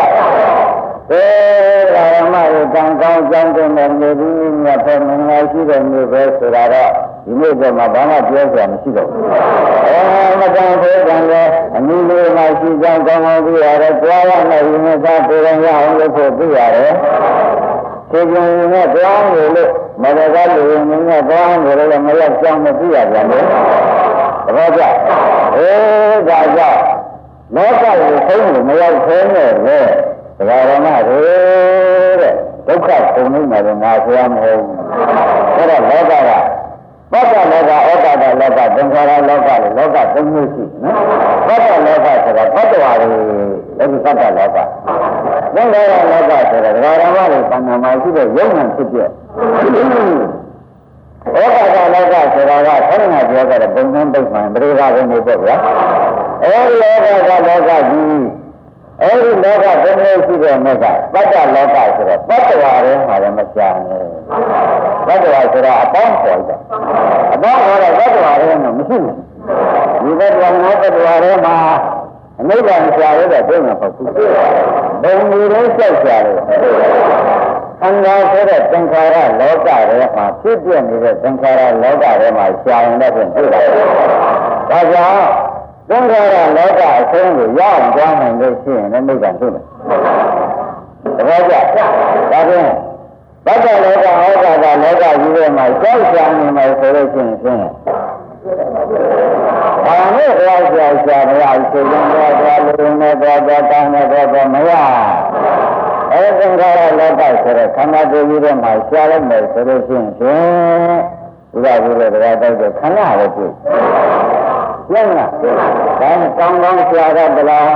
ဓမ္မရဲ့ကံကောင်းကြောင်းတဲ့နေပြီးမြတ်ဖို့မင်္ဂလာရှိတဲ့မျိုးပဲဆိုတာတော့ဒီနေ့ကမှဘာမှပြောစရာမရှိတော့ဘူးမကံဖေးကံလည်းအနည်းလေးမှရှိကြောင်းကောင်းကောင်းသိရတယ်ကြွားရမယ်ဒီနေ့သာပြေရင်ရအောင်လို့ဖို့သိရတယ်ဒီကျင်နဲ့ကြောင်းလို့မတကားလူရင်းနဲ့ကြောင်းလို့လည်းမရောက်ကြောင်းမသိရပြန်ဘူးသဘောကျဒါကြောင့်လောကကိုဆုံးလို့မရောက်သေးနဲ့လေဒကာရမတွေတဲ့ဒုက္ခကုန်နေတယ်ငါဆိုရမဟုတ်ဘူးအဲ့တော့လောကကပတ္တလောကဩတ္တလောကသင်္ခါရလောကလို့လောကသုံးမျိုးရှိနော်ပတ္တလောကဆိုတာပတ္တဝါတွေအဲဒီပတ္တလောကသင်္ခါရလောကဆိုတာဒကာရမတွေသံဃာမှာရှိတဲ့ယုံဉာဏ်ဖြစ်ပြဩတ္တလောကဆိုတာကဆန္ဒပြောကြတဲ့ဘုံဘုံပိဋ္ဌာန်ပရိသတ်ဘုံတွေပေါ့ဗျာအဲဒီလောကကလောကကြီးအဲဒီလောကဘယ်လိုရှိတဲ့မြတ်ကပတ္တလောကဆိုတော့ပတ္တဝါတွေမှာလည်းမရှာနဲ့ပတ္တဝါဆိုတာအပေါင်းခေါ်တာအပေါင်းခေါ်တော့ပတ္တဝါတွေမှာမရှိဘူးဒီပတ္တဝါနဲ့ပတ္တဝါတွေမှာအနိဗ္ဗာန်ရှာရတဲ့ဘုံမှာပေါ့ဘုံမျိုးတွေဆက်ရှာတယ်ခန္ဓာဆိုတဲ့သင်္ခါရလောကတွေမှာဖြစ်ပြနေတဲ့သင်္ခါရလောကတွေမှာရှာရင်တော့ဖြစ်တယ်ဒါကြောင့်သင်္ခါရလောကအဆုံးကိုရောက်သွားနိုင်လို့ရှိရင်လည်းနိဗ္ဗာန်ဖြစ်တယ်။သဘောကျ။ဒါဖြင့်ဘဂ္ဂလောကဟောတာကလောကကြီးထဲမှာကြောက်ကြနေမယ်ဆိုလို့ရှိရင်ဘာနဲ့ကြောက်ကြောက်ကြမရဘူးဆိုရင်တော့လူနဲ့တော့တောင်းနဲ့တော့မရ။အဲသင်္ခါရလောကဆိုတဲ့ခန္ဓာကိုယ်ကြီးထဲမှာရှားလိုက်မယ်ဆိုလို့ရှိရင်ဥပဒေတွေတရားတိုက်တဲ့ခန္ဓာပဲဖြစ်ကျင်းလားဒါနဲ့ကောင်းကောင်းရှားရသလား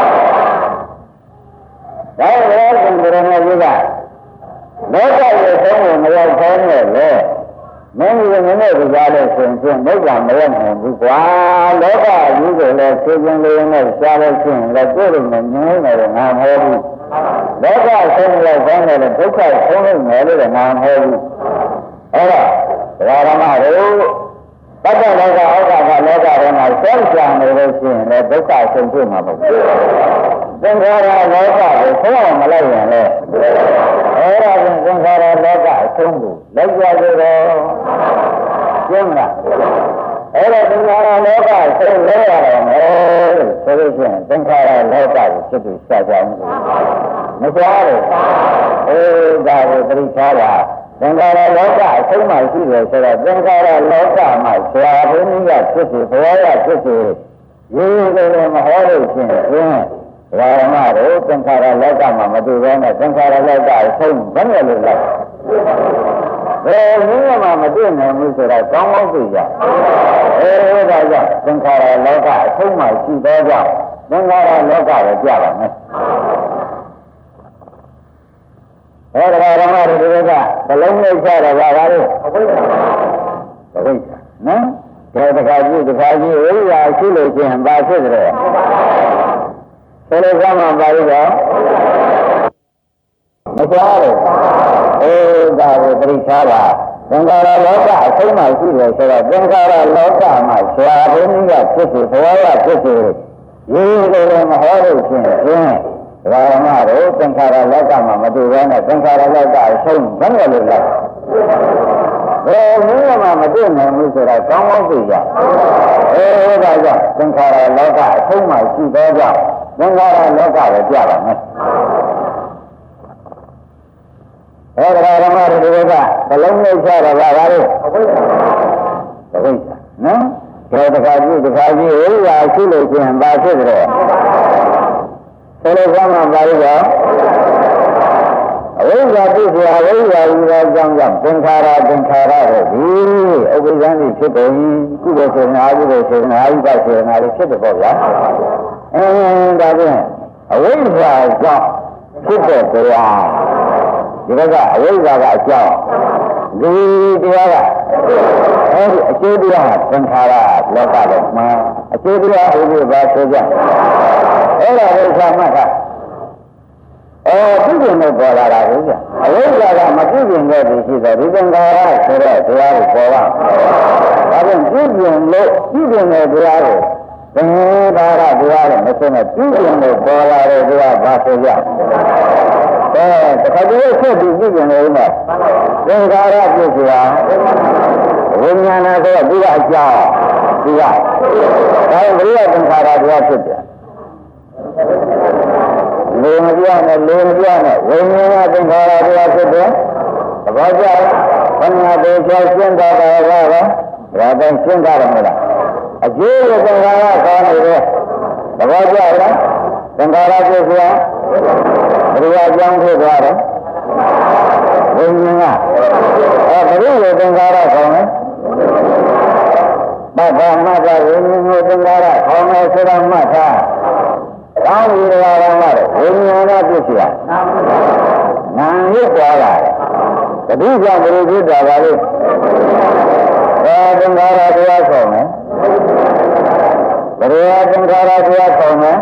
ဒါလည်းသင်္ကြန်ရဲ့ကြီးကလောကရဲ့ဆုံးကိုမရောက်သေးနဲ့လေမင်းကြီးကနည်းနည်းကြားလို့ဆိုရင်နိဗ္ဗာန်မရောက်နိုင်ဘူးကွာလောကကြီးကိုလည်းသိခြင်းလေးနဲ့ရှားလို့ရှိရင်လည်းတွေ့လို့မမြင်နိုင်တယ်ငါမဟုတ်ဘူးလောကဆုံးရောက်သေးတယ်ဒုက္ခဆုံးလို့မယ်လို့ငါမဟုတ်ဘူးအဲ့တော့ဒကာရမတို့ပတ္တလောကအောက်ကလောကထဲမှာဆောက်ကြနေလို့ရှိရင်လည်းဒုက္ခဆုံးဖြစ်မှာပေါ့သင်္ခါရလောကကိုဆုံးအောင်မလိုက်ရင်လည်းအဲ့ဒါကသင်္ခါရလောကအဆုံးကိုလိုက်ကြကြတော့ကျင်းလားအဲ့ဒါသင်္ခါရလောကဆုံးလဲရတယ်မယ်ဆိုလို့ရှိရင်သင်္ခါရလောကကိုဖြစ်ပြီးရှားကြအောင်မကြားဘူးဒါကိုပြိဿာတာသင်္ခါရလောကအဆုံးမှရှိတယ်ဆိုတော့သင်္ခါရလောကမှာဆရာဘုန်းကြီးကဖြစ်စီဘဝရဖြစ်စီရေးရေးမဟောလို့ရှိရင်ဓမ္မတို့သင်္ခါရလောကမှာမတူဘဲနဲ့သင်္ခါရလောကအဆုံးဘယ်နဲ့လို့လဲဘယ်နည်းမှမတွေ့နိုင်ဘူးဆိုတော့ကောင်းကောင်းသိကြဒါကြောင့်သင်္ခါရလောကအဆုံးမှရှိသောကြောင့်သင်္ခါရလောကကိုပြပါမယ်ဓမ္မတို့တွေကဘလုံးနဲ့ချတော့ပါပါလို့အဝိဇ္ဇာနော်ဒါတခါကြည့်ဝိဇ္ဇာရှိလို့ချင်းဘာဖြစ်ကြလဲဆိုလိုကမှပါလို့တော့မကြားဘူးဒါကိုပြိဿာတာသင်္ခါရလောကအဆုံးမှရှိတယ်ဆိုတော့သင်္ခါရလောကမှာဆရာဘုန်းကြီးကဖြစ်စီဘဝရဖြစ်စီရေးရေးမဟောလို့ချင်းဓမ္မတို့သင်္ခါရလောကမှာမတူဘဲနဲ့သင်္ခါရလောကအဆုံးဘယ်နဲ့လို့လဲဘယ်နည်းမှမတွေ့နိုင်ဘူးဆိုတော့ကောင်းကောင်းသိကြဒါကြောင့်သင်္ခါရလောကအဆုံးမှရှိသောကြောင့်သင်္ခါရလောကကိုပြပါမယ်ဓမ္မတို့တွေကဘလုံးနဲ့ချတော့ပါပါလို့အဝိဇ္ဇာနော်ဒါတခါကြည့်ဝိဇ္ဇာရှိလို့ချင်းဘာဖြစ်ကြလဲဆိုလိုကမှပါလို့တော့အဝိဇ္ဇာပြည့်စရာဝိဇ္ဇာယူသောကြောင့်သင်္ခါရတို့ဒီဥပ္ပဇ္ဇံဖြစ်တယ်ကုသိုလ်စေနာကုသိုလ်စေနာဥပ္ပစေနာတွေဖြစ်တယ်ပေါ့ဗျာဒါဖြင့်အဝိဇ္ဇာကြောင့်ဖြစ်တဲ့တရားဒီကအဝိဇ္ဇာကအကြောင်းဒီတရားကအဲဒီအကျိုးတရားသင်္ခါရလောကတော့မှအကျိုးတရားဥပ္ပဘာဆိုကြအဲ့ဒါဝိဇ္ဇာမှတ်တာပြုပြင်လို့ပေါ်လာတာကိုကြအဝိဇ္ဇာကမပြုပြင်တဲ့ဒီရှိတော့ဒီသင်္ခါရဆိုတဲ့တရားကိုပေါ်လာဒါဖြင့်ပြုပြင်တဲ့တရားကိုသင်္ခါရတရားနဲ့မဆိုနဲ့ပြုပြင်လို့ပေါ်လာတဲ့တရားဘာဆိုကြတခါတည်းဆက်ပြီးပြုပြင်လို့ဦးမယ်သင်္ခါရပြုစရာဝိညာဏဆိုတော့ဒီကအကြောင်းဒီကဒါဘုရားသင်္ခါရတရားဖြစ်တယ်လေမပြနဲ့ဝိညာဏသင်္ခါရတရားဖြစ်တယ်သဘောကျဘယ်မှာတေချာရှင်းတာပါတော့ဒါတိုင်းရှင်းကြတယ်မလားအကျိုးကိုသင်္ခါရကောင်းနေတယ်သဘောကျလားသင်္ခါရပြုစရာဘယ်လိုအကြောင်းဖြစ်သွားတယ်ဝိညာဉ်ကဘယ်လိုသင်္ခါရကောင်းလဲမှတ်ပါဝိညာဉ်ကိုသင်္ခါရကောင်းတယ်ဆိုတာမှတ်ထားကောင်းပြီလားကောင်းပါတော့ဝိညာဏပြည့်စုံနာရစ်သွားတာတတိယဘယ်လိုဖြစ်တာပါလဲသင်္ခါရတရားခေါ်မယ်ဘယ်လိုသင်္ခါရတရားခေါ်မယ်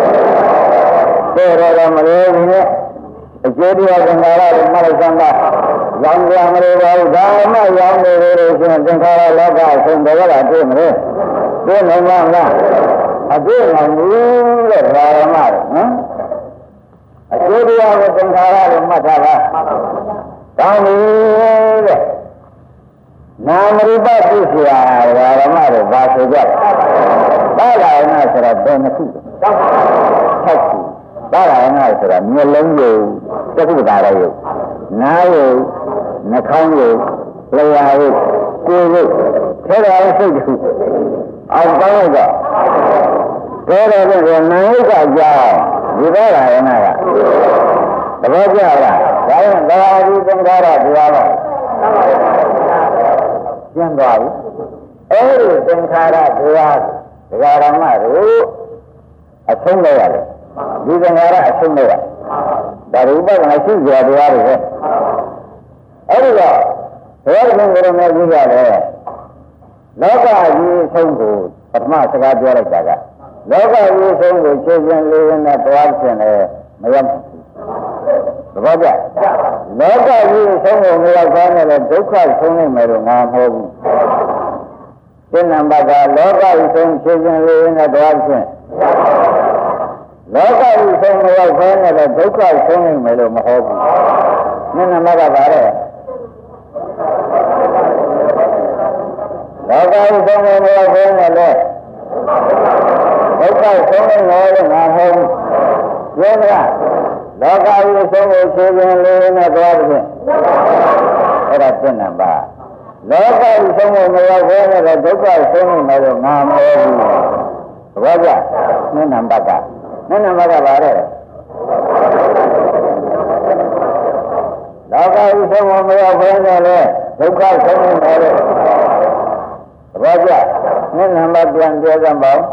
တဲ့ရမလို့ဒီနဲ့အကျိုးတရားသင်္ခါရကိုမှတ်လိုက်စမ်းပါရောင်းကြမလို့ပါဘူးဒါမှရောင်းနေလို့ဆိုရင်သင်္ခါရလောကအဆုံးဘယ်ကတွေ့မလဲတွေ့နိုင်မှာလားအကျိုးနိုင်ဘူးတဲ့ဓမ္မတို့နော်အကျိုးတရားကိုသင်္ခါရကိုမှတ်ထားပါကောင်းပြီတဲ့နာမရူပပြည့်စုံရာဓမ္မတို့ဘာဆိုကြလဲသာလနာဆိုတော့ဘယ်နှခု6ခုသာလနာဆိုတာမျက်လုံးယုံသက္ကုတ္တရယုံနားယုံနှာခေါင်းယုံလျှာယုံကိုယ်ယုံထဲတော်စိတ်ခုအောင်ကောင်းလိုက်တော့တဲ့နာယုကကြောင်းဒီသာလနာကသဘောကျလားဒါရင်ဘာဝိသင်္ခါရတရားတော့ကျင်းသွားပြီအဲဒီသင်္ခါရတရားဒကာရမတို့အဆုံးလိုက်ရတယ်ဒီသင်္ခါရအဆုံးလိုက်ရဒါရူပကမရှိကြတရားတွေပဲအဲဒီတော့ဘုရားရှင်ကိုယ်တော်ကြီးကလည်းလောကကြီးအဆုံးကိုပထမစကားပြောလိုက်တာကလောကကြီးအဆုံးကိုခြေချင်းလေးရင်းနဲ့သွားခြင်းလည်းမရဘူးသဘောကျလောကကြီးအဆုံးကိုမရောက်သားနဲ့လည်းဒုက္ခဆုံးနေမယ်လို့ငါမဟုတ်ဘူးသင်္နံဘကလောကကြီးဆုံးခြေချင်းလေးရင်းနဲ့သွားခြင်းလောကကြီးဆုံးမရောက်သားနဲ့လည်းဒုက္ခဆုံးနေမယ်လို့မဟုတ်ဘူးသင်္နံဘကပါတဲ့လောကကြီးဆုံးမရရောက်ဘဲနဲ့လေဒုက္ခဆုံးနေလို့ငါဟုတ်ပြောမလားလောကကြီးဆုံးကိုခြေပြန်လေးနဲ့သွားတယ်အဲ့ဒါပြဏ္ဍာလောကကြီးဆုံးကိုမရောက်ဘဲနဲ့ဒုက္ခဆုံးနေလို့ငါမဟုတ်ဘူးဘာကြမျက်နှာဘက်ကမျက်နှာဘက်ကပါတဲ့လောကကြီးဆုံးကိုမရောက်ဘဲနဲ့လေဒုက္ခဆုံးနေလို့ဘာကြမျက်နှာဘက်ပြန်ပြောကြပါဦး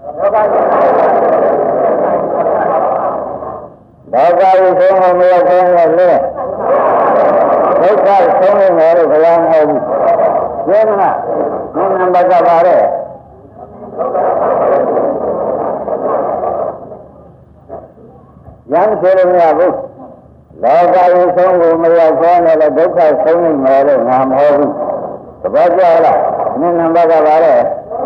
လောကကြီးဆုံးကိုမရောက်ဘဲနဲ့လေဒုက္ခဆုံးနေလို့ဘယ်အောင်မဟုတ်ဘူးပြောမလားမျက်နှာဘက်ကပါတဲ့ရမ်းဆိုလို့မရဘူးလောကကြီးဆုံးကိုမရောက်ဘဲနဲ့လေဒုက္ခဆုံးနေမယ်လို့ငါမဟုတ်ဘူးသဘောကျလားမျက်နှာဘက်ကပါတဲ့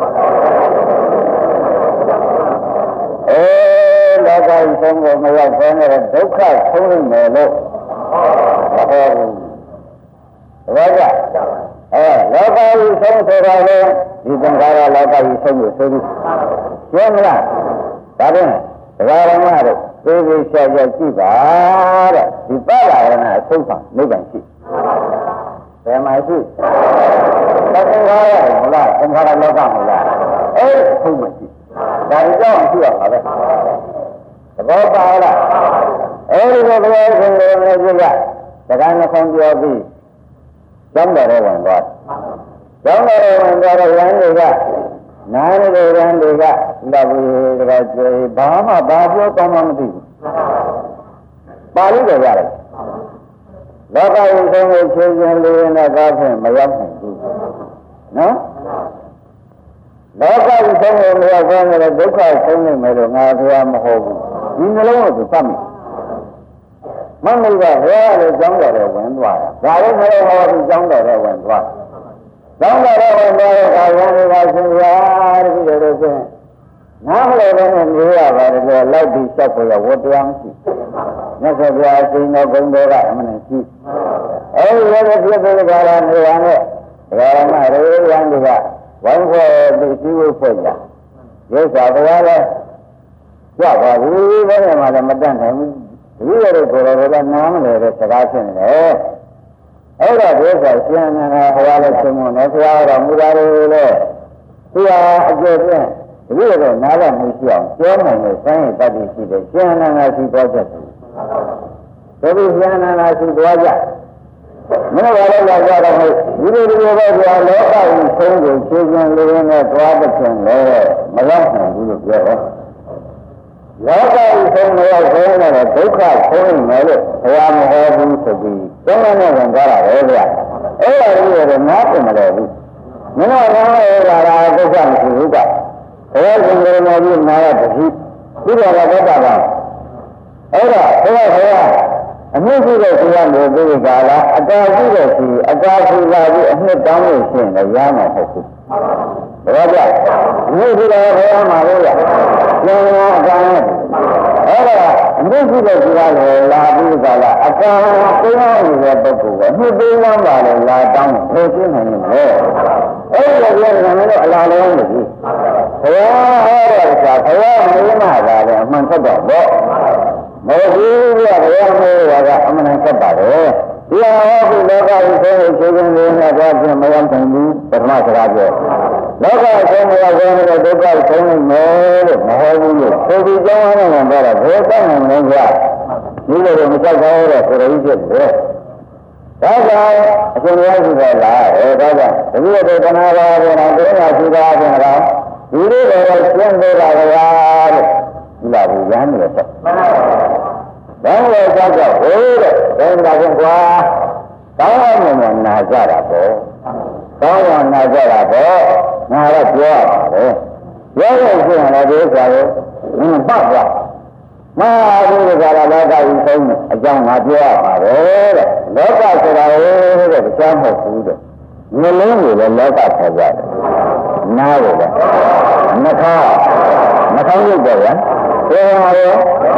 လောကကြီးဆုံးကိုမရောက်ဘဲနဲ့ဒုက္ခဆုံးနေမယ်လို့မဟုတ်ဘူးသဘောကျလောကကြီးဆုံးဆိုတာလေဒီသင်္ခါရလောကကြီးဆုံးကိုဆိုပြီးပြောမလားဒါဖြင့်တရားဓမ္မတို့သိသိချာချာကြည့်ပါတဲ့ဒီပလာရဏအဆုံးဆောင်နိဗ္ဗာန်ရှိဘယ်မှာရှိသင်္ခါရမလားသင်္ခါရလောကမလားအဲ့အဆုံးမရှိဒါကြောင့်ရှိရပါပဲသဘောပါလားအဲ့ဒီလိုဘယ်လိုဆိုလဲကြည့်ကြစကားနှခုံးပြောပြီးကျောင်းတော်ရဲ့ဝင်သွားကျောင်းတော်ရဲ့ဝင်သွားတဲ့ရန်တွေကနားနေတဲ့ရန်တွေကလာပြီးတကယ်ကျေဘာမှဘာပြောကောင်းမှမသိဘူးပါဠိတော်ရတယ်လောကကြီးဆုံးကိုခြေချင်းလေးနဲ့ကားဖြင့်မရောက်နိုင်ဘူးနော်လောကကြီးဆုံးကိုမရောက်ဘဲနဲ့ဒုက္ခဆုံးနေမယ်လို့ငါပြောမဟုတ်ဘူးဒီနှလုံးကိုသူသတ်မိမမလို့ကဘယ်လိုကျောင်းတော်ရဲ့ဝင်သွားတာဒါလည်းမလို့ဟောဒီကျောင်းတော်ရဲ့ဝင်သွားကျောင်းတော်ရဲ့ဝင်သွားတဲ့အခါရန်တွေကရှင်ရာတပည့်တော်တို့ဆိုနားမလို့လည်းနေရပါတယ်လို့လိုက်ပြီးလျှောက်ဖို့ရဝတ္တရားမရှိမြတ်စွာဘုရားရှင်တော်ဂုဏ်တော်ကအမှန်ရှိအဲဒီလိုဖြစ်တဲ့ကာလနေရတဲ့ဒကာရမရေရန်တွေကဝိုင်းဖွဲ့ပြီးရှိဖို့ဖွဲ့ကြရုပ်သာဘုရားလည်းကြွပါဘူးဘယ်နဲ့မှလည်းမတတ်နိုင်ဘူးဒီလိုကိုယ်တော်ကနားမလဲတဲ့စကားဖြစ်နေတယ်အဲ့ဒါဒီဆိုရှင်နန္ဒဘုရားလည်းရှင်မနဲ့ဘုရားတော်မူတာလေသူဟာအကျိုးဖြင့်ဒီလိုတော့နားလည်းမရှိအောင်ပြောနိုင်တဲ့ဆိုင်ရတတ်ရှိတယ်ရှင်နန္ဒရှိသွားချက်တယ်ဒီရှင်နန္ဒရှိသွားကြမင်းဘာလို့လာကြတော့ဒီလိုပဲဘုရားလောကကြီးဆုံးကိုခြေချင်းလေးနဲ့သွားတဲ့ခြင်းလေမရောက်နိုင်ဘူးလို့ပြောတယ်လောကကြီးဆုံးမရောက်ဘဲနဲ့ဒုက္ခဆုံးနေမယ်လို့ဘုရားမဟောဘူးဆိုပြီးသုံးနဲ့ဝင်ကြတာပဲဗျအဲ့ဒါကြီးရနားပြင်မလို့ဘူးမင်းတို့နားရလာတာဒုက္ခမရှိဘူးကဘုရားရှင်ကိုယ်တော်ကြီးနာရတတိပြီးတော့တော့တာပါအဲ့ဒါဘုရားအမှုရှိတဲ့ဆရာမျိုးဒီကလာအတားရှိတဲ့စီအတားရှိလာပြီးအနှစ်တောင်းလို့ရှိရင်လည်းရမှာမဟုတ်ဘူးဘာကြအမှုရှိတဲ့ဘုရားမှာလို့ရကျောင်းအတားအဲ့ဒါအမှုရှိတဲ့ဆရာလည်းလာပြီးကလာအတားသိအောင်နေတဲ့ပုဂ္ဂိုလ်ကအနှစ်သိအောင်ပါလေလာတောင်းလို့ရှင်းနိုင်တယ်အဲ့ဒီလိုပြောရင်လည်းအလားလုံးလို့ဒီဘုရားဟောတဲ့ဆရာဘုရားမင်းမသာတယ်အမှန်သက်တော့ပေါ့မဟုတ်ဘူးဗျာဘုရားမေးတာကအမှန်သက်ပါတယ်ဒီဟာဟောဒီလောကကြီးဆုံးကိုခြေချင်းလေးနဲ့တော့ပြင်မရောက်နိုင်ဘူးပထမစကားပြောလောကဆုံးမရောက်ဘဲနဲ့ဒုက္ခဆုံးနေမယ်လို့မဟုတ်ဘူးလို့ဆိုပြီးကြောင်းရအောင်ပြောတာဘယ်တတ်နိုင်လဲဗျာဒီလိုတော့မကြောက်တော့တဲ့ဆိုရင်းဖြစ်တယ်ဒါကြောင့်အရှင်ဘုရားရှိခိုးလာဒါကြောင့်တပည့်တော်တဏှာပါဘုရားတရားရှိတာဖြင့်တော့ဒီလိုတော့ကျင့်သေးတာဗျာလို့ဒီလာဘူးရမ်းနေတော့ဘာလို့ကြောက်ကြဟိုးတဲ့ဒါကလည်းကွာကောင်းအောင်မှနာကြတာပေါ့ကောင်းအောင်နာကြတာပေါ့ငါတော့ပြောရပါတယ်ပြောလို့ရှိရင်လည်းဒီဥစ္စာကိုပတ်သွားမာဒီကရာလောကကြီးဆုံးအကြောင်းငါပြောရပါတယ်တဲ့လောကဆိုတာတဲ့တရားမဟုတ်ဘူးတဲ့မျိုးလုံးကိုလည်းလောကခေါ်ကြတယ်နားကိုလည်းနှာခေါင်းရုပ်တယ်ဗျာပြောရရော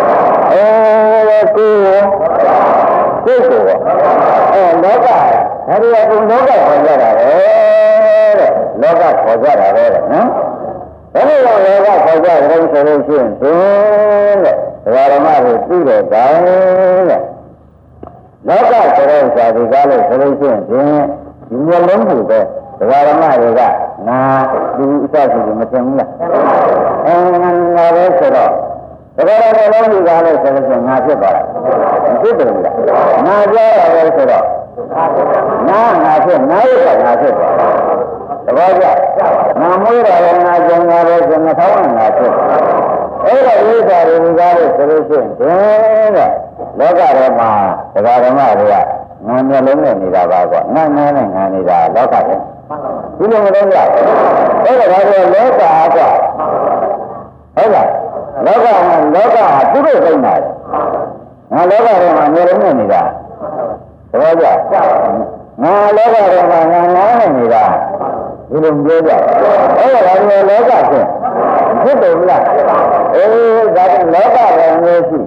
ကိုလောကဒါရီကလောကခေါ်ကြတာပဲတဲ့လောကခေါ်ကြတာပဲတဲ့ရုံးဆိုလို့ရှိရင်သင်တဲ့ဓမ္မတွေသိတဲ့ကောင်းတဲ့လောကဆိုတဲ့ဇာတိကားလို့ဆိုလို့ရှိရင်ဒီမျိုးလုံးကိုပဲဓမ္မတွေကငါဒီအစရှိမသိဘူးလားငါပဲဆိုတော့တရားတော်လုံးကြီးကားလို့ဆိုလို့ရှိရင်ငါဖြစ်သွားတာမဖြစ်ဘူးလားငါပြောရပဲဆိုတော့ငါဖြစ်ငါရဲ့ငါဖြစ်သွားတပည့်ကြငါမွေးတော်ငါကျန်ငါပဲဆိုငါထောင်းငါဖြစ်အဲ့ဒါဝိသရီဒီကားလို့ဆိုလို့ရှိရင်တဲ့လောကထဲမှာတရားဓမ္မတွေကငါမျက်လုံးနဲ့နေတာပါကွာငါနဲ့ငါနေတာလောကထဲဒီလိုမလို့ရအဲ့ဒါကလောကအားကွာဟုတ်လားလောကဟာသူတို့သိနေတာငါလောကထဲမှာမျက်လုံးနဲ့နေတာတပည့်ကြငါလောကထဲမှာငါနဲ့နေတာဒီလိုပြောကြအဲ့ဒါကလောကချင်းဖြစ်တယ်မလားအေးဒါကလောကပဲမျိုးရှိ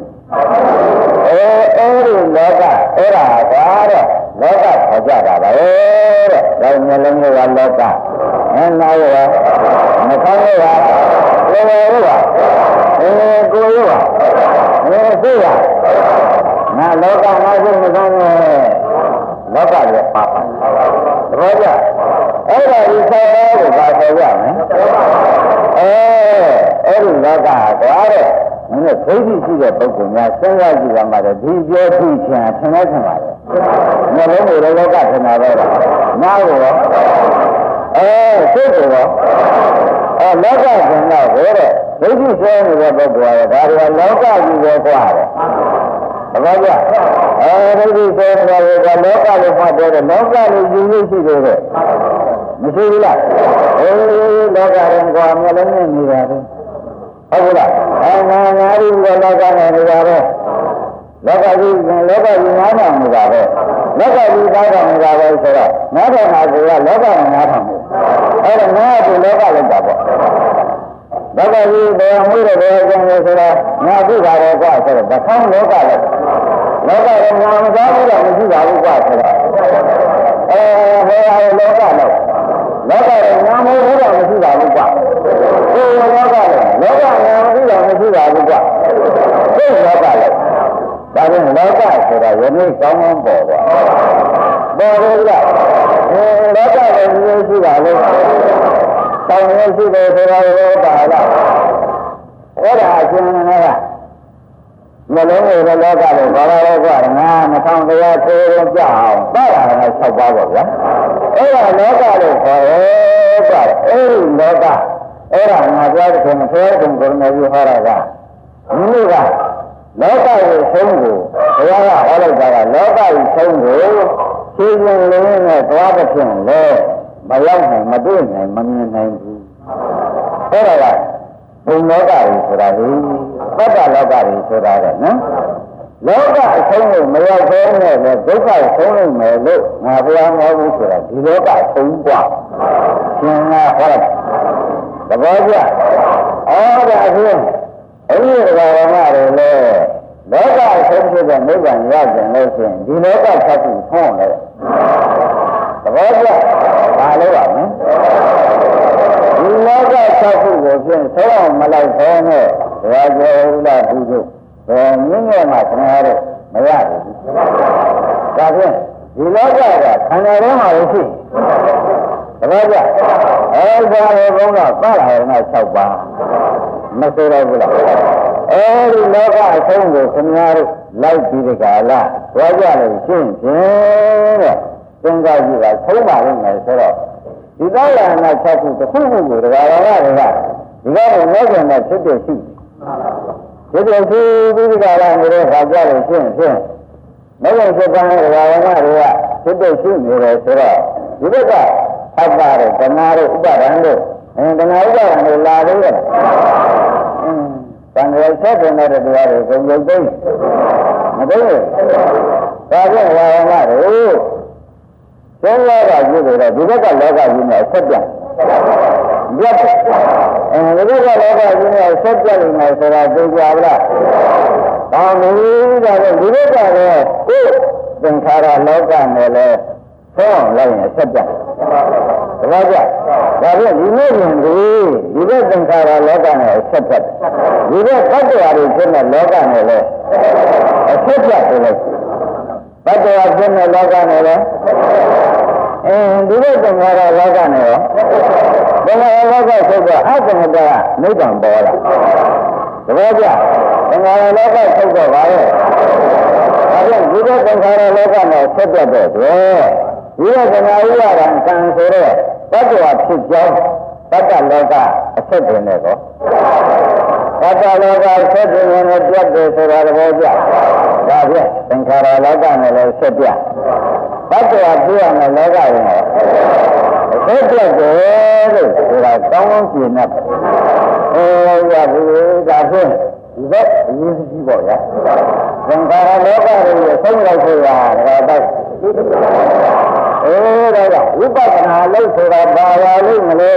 အဲဒီလောကအဲ့ဒါကွာတဲ့လောကခေါ်ကြတာပါတဲ့ဒါမျိုးလုံးကလောကနာရောမခေါ်ရောလောရောကိုရောသိရငါလောကငါစိတ်မကောင်းနဲ့လောကရဲ့ပါပါဘောကြအဲ့ဒါဒီဆောက်တော်ကိုပါခေါ်ရမယ်အဲ့ဒီလောကကွာတဲ့နည်းနည်းဒိဋ္ဌိရှိတဲ့ပုဂ္ဂိုလ်များစဉ်းစားကြည့်ရမှာဒီပြောထီချင်ထင်လဲထင်ပါလေနှလုံးကိုလောကထင်တာပဲနားကိုရောစိတ်ကိုရောလောကထင်တော့ဟိုတဲ့ဒိဋ္ဌိဆွဲနေတဲ့ပုဂ္ဂိုလ်ကဒါတွေကလောကကြီးပဲကွာတဲ့ဘာကြဒိဋ္ဌိဆွဲနေတဲ့ကလောကလို့မှတ်တယ်လောကလို့ယူလို့ရှိတယ်မရှိဘူးလားလောကရင်ကွာမျက်လုံးနဲ့နေတာပဲဟုတ်လားငါဒီလောကနဲ့နေတာပဲလောကကြီးနားထောင်နေတာပဲလောကကြီးနားထောင်နေတာပဲဆိုတော့နားထောင်တာကလောကနဲ့နားထောင်တယ်အဲ့ဒါငါ့ကိုလောကလိုက်တာပေါ့လောကကြီးဘယ်မှုတဲ့ဘယ်ကျန်လဲဆိုတော့ငါသိတာတော့ကွာဆိုတော့ဘာကောင်းလောကလဲလောကရဲ့ငါမသားဘူးတော့မရှိပါဘူးကွာဆိုတော့ဘယ်ဟာလောကလဲလောကရဲ့ငါမဟုတ်တော့မရှိပါဘူးကွာဒီလောကလဲလောကငါမရှိတော့မရှိပါဘူးကွာဒီလောကလဲဒါဖြင့်လောကဆိုတာယနေ့ကောင်းကောင်းပေါ်ပါပေါ်လို့လားလောကလည်းရှိပါလို့တောင်းရရှိတယ်ဆိုတာရောပါလားအဲ့ဒါအရှင်ကနှလုံးကိုလောကလို့ဘာလို့ကွာငါမထောင်တရားကိုကြအောင်ပါတာက6ပါးပေါ့ဗျာအဲ့ဒါလောကလို့ခေါ်တယ်ကွာအဲ့ဒီလောကအဲ့ဒါငါပြောတဲ့ခင်ဖေကုံကိုနေပြီးဟောတာကမိမိကလောကရဲ့ဆုံးကိုဘုရားကဟောလိုက်တာကလောကရဲ့ဆုံးကိုရှင်းရှင်းလင်းလင်းနဲ့သွားတဲ့ဖြင့်လေမရောက်နိုင်မတွေ့နိုင်မမြင်နိုင်ဘူးအဲ့ဒါကဘုံလောကကြီးဆိုတာလေသတ္တလောကကြီးဆိုတာတဲ့နော်လောကအဆုံးကိုမရောက်သေးနဲ့လေဒုက္ခဆုံးနိုင်မယ်လို့ငါဘုရားဟောဘူးဆိုတာဒီလောကဆုံးกว่าရှင်ကဟောသဘောကျအော်ဒါဖြင့်အဲ့ဒီဓမ္မတွေလေလောကဆုံးဖြစ်တဲ့နိဗ္ဗာန်ရကြလို့ရှိရင်ဒီလောကသတ္တိထုံးတယ်သဘောကျဘာလို့ပါမလဲဒီလောကသတ္တိကိုဖြင့်ဆုံးအောင်မလိုက်ခေါ်နဲ့ဘုရားကျော်ဥလာပြုလို့ဘယ်နည်းနဲ့မှဆင်ရတော့မရဘူးဒါဖြင့်ဒီလောကကခန္ဓာထဲမှာရှိသဘောကျအဲ့ဒါလည်းဘုန်းတော်ပါလာရင်6ပါးမဆိုတော့ဘူးလားအဲဒီလောကအဆုံးကိုခင်ဗျားတို့လိုက်ပြီးဒီကလာကြွားကြလို့ရှင်းရှင်းတဲ့သင်္ကားကြီးကဆုံးပါလိမ့်မယ်ဆိုတော့ဒီသာယနာ6ခုတစ်ခုခုကိုတရားတော်ကဒီကတော့လက်ကျန်တဲ့ဖြစ်ဖြစ်ရှိဖြစ်ဖြစ်ရှိပြီးဒီကလာနေတဲ့ခါကြလို့ရှင်းရှင်းလက်ကျန်ဖြစ်တဲ့တရားတော်ကဖြစ်ဖြစ်ရှိနေတယ်ဆိုတော့ဒီဘက်ကသတ္တတို့ဓမ္မတို့ဥပါဒံတို့ဓမ္မဥပါဒံတို့လာသေးတယ်တန်ခါဆက်တဲ့တရားတွေကိုရုပ်သိမ်းမသိဘူးဒါကြောင့်ဝါယမတို့သုံးလောကကြီးတွေတော့ဒီဘက်ကလောကကြီးနဲ့ဆက်ပြန်ပြတ်တယ်ဒီဘက်ကလောကကြီးနဲ့ဆက်ပြတ်နေတယ်ဆိုတာသိကြပါလားဒါမျိုးဒါလည်းဒီဘက်ကလည်းကိုယ်သင်္ခါရလောကနဲ့လည်းဆုံးအောင်လိုက်ရင်ဆက်ပြတ်ဘောကျဒါဖြင့်ဒီနေ့ရင်ဒီဘက်သင်္ခါရလောကနဲ့ဆက်သက်ဒီဘက်သတ္တဝါတွေဖြစ်တဲ့လောကနဲ့လည်းအဆက်ပြတ်တယ်လို့သတ္တဝါဖြစ်တဲ့လောကနဲ့လည်းဒီဘက်သင်္ခါရလောကနဲ့ရောသင်္ခါရလောကဆိုတော့အတ္တမတကနိဗ္ဗာန်ပေါ်လာသဘောကျသင်္ခါရလောကထုတ်တော့ပါရဲ့ဒါဖြင့်ဒီဘက်သင်္ခါရလောကနဲ့ဆက်ပြတ်တဲ့အတွက်ဒီကသမာဝိရံကံဆိုတဲ့တတ္တဝါဖြစ်ကြောင်းတတ္တလောကအဆက်တင်တဲ့ကောတတ္တလောကအဆက်တင်နဲ့ပြတ်တယ်ဆိုတာသဘောကျဒါဖြင့်သင်္ခါရလောကနဲ့လည်းဆက်ပြတတ္တဝါပြည့်ရမယ့်လောကရင်တော့အဆက်ပြတ်တယ်လို့ဆိုတာကောင်းကောင်းရှင်းနေတယ်ရပြီဒါဖြင့်ဒီဘက်အရေးကြီးပေါ့ဗျာသင်္ခါရလောကရဲ့ဆုံးလိုက်ဆိုရတာတော့ဒါကဝိပဿနာလို့ဆိုတာဘာပါလိမ့်မလဲ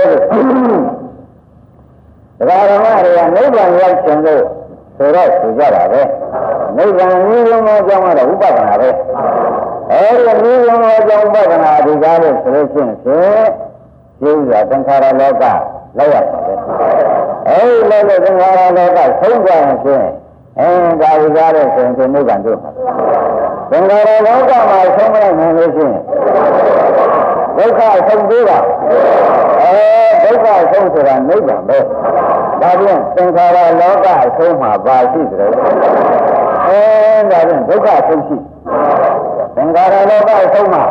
တရားဓမ္မတွေကနိဗ္ဗာန်ရောက်ခြင်းလို့ဆိုတော့ဆိုကြတာပဲနိဗ္ဗာန်ကြီးလုံးသောကြောင့်ကတော့ဝိပဿနာပဲအဲဒီကြီးလုံးသောကြောင့်ဝိပဿနာဒီကားလို့ဆိုလို့ရှိရင်ရှင်းရသင်္ခါရလောကလောက်ရပါပဲအဲဒီလောက်လို့သင်္ခါရလောကဆုံးကြရင်ရှင်းဒါဒီကားလို့ဆိုရင်ဒီနိဗ္ဗာန်တို့မှာသင်္ခါရလောကမှာဆုံးမနိုင်လို့ရှိရင်ဒုက္ခဆုံးသေးတာဒုက္ခဆုံးဆိုတာနိဗ္ဗာန်ပဲဒါဖြင့်သင်္ခါရလောကအဆုံးမှာပါရှိတယ်ဒါဖြင့်ဒုက္ခဆုံးရှိသင်္ခါရလောကအဆုံးမှာ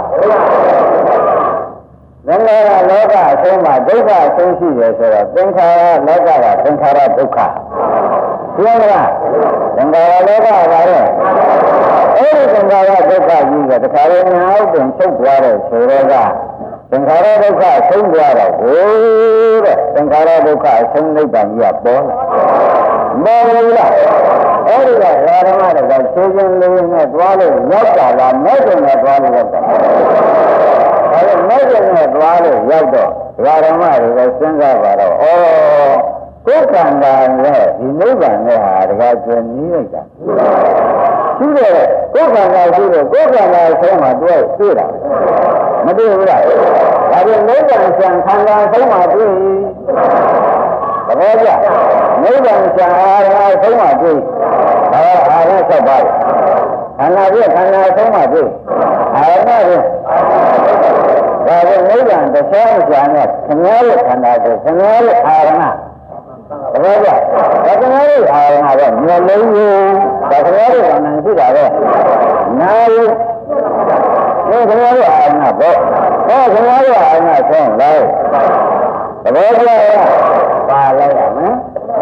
သင်္ခါရလောကအဆုံးမှာဒုက္ခဆုံးရှိတယ်ဆိုတော့သင်္ခါရလောကကသင်္ခါရဒုက္ခရှင်းလားသင်္ခါရလောကကလည်းအဲဒီသင်္ခါရဒုက္ခကြီးကတခါလေညာဥပ္ပင်ချုပ်သွားတဲ့ဆိုတော့ကသင်္ခါရဒုက္ခဆုံးသွားတော့ဟိုတဲ့သင်္ခါရဒုက္ခအဆုံးနိဗ္ဗာန်ကြီးကပေါ်လာမဟုတ်ဘူးလားအဲဒီကဓမ္မတွေကသိချင်းလေးနဲ့သွားလို့ရောက်တာလားမဲ့ကျင်နဲ့သွားလို့ရောက်တာအဲဒီမဲ့ကျင်နဲ့သွားလို့ရောက်တော့ဓမ္မတွေကစဉ်းစားပါတော့ကိုယ်ကံတာနဲ့ဒီနိဗ္ဗာန်နဲ့ဟာတကယ်ကျင်နီးလိုက်တာရှိတယ်ကိုယ်ကံတာရှိတယ်ကိုယ်ကံတာဆုံးမှတွေ့တာမတွေ့ဘူးလားဒါပြန်နိဗ္ဗာန်ဆံခန္ဓာဆုံးမှတွေ့သဘောကျနိဗ္ဗာန်ဆံအာရဆုံးမှတွေ့အာရဆက်ပါခန္ဓာပြခန္ဓာဆုံးမှတွေ့အာရနဲ့ဒါပြန်နိဗ္ဗာန်တရားဆံနဲ့ခဏရဲ့ခန္ဓာကိုခဏရဲ့အာရဏသဘောကျဒါခဏရဲ့အာရဏတော့မျက်လုံးကိုဒါခဏရဲ့ခန္ဓာရှိတာပဲနာယုခင်ဗျားတို့အာနာပေါ့ခင်ဗျားတို့အာနာဆုံးလိုက်သဘောကျလားပါလိုက်ရမယ်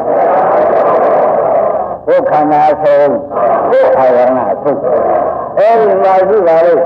ဘုခန္ဓာဆုံးဘုအာရဏဆုံးအဲဒီမှာရှိပါလို့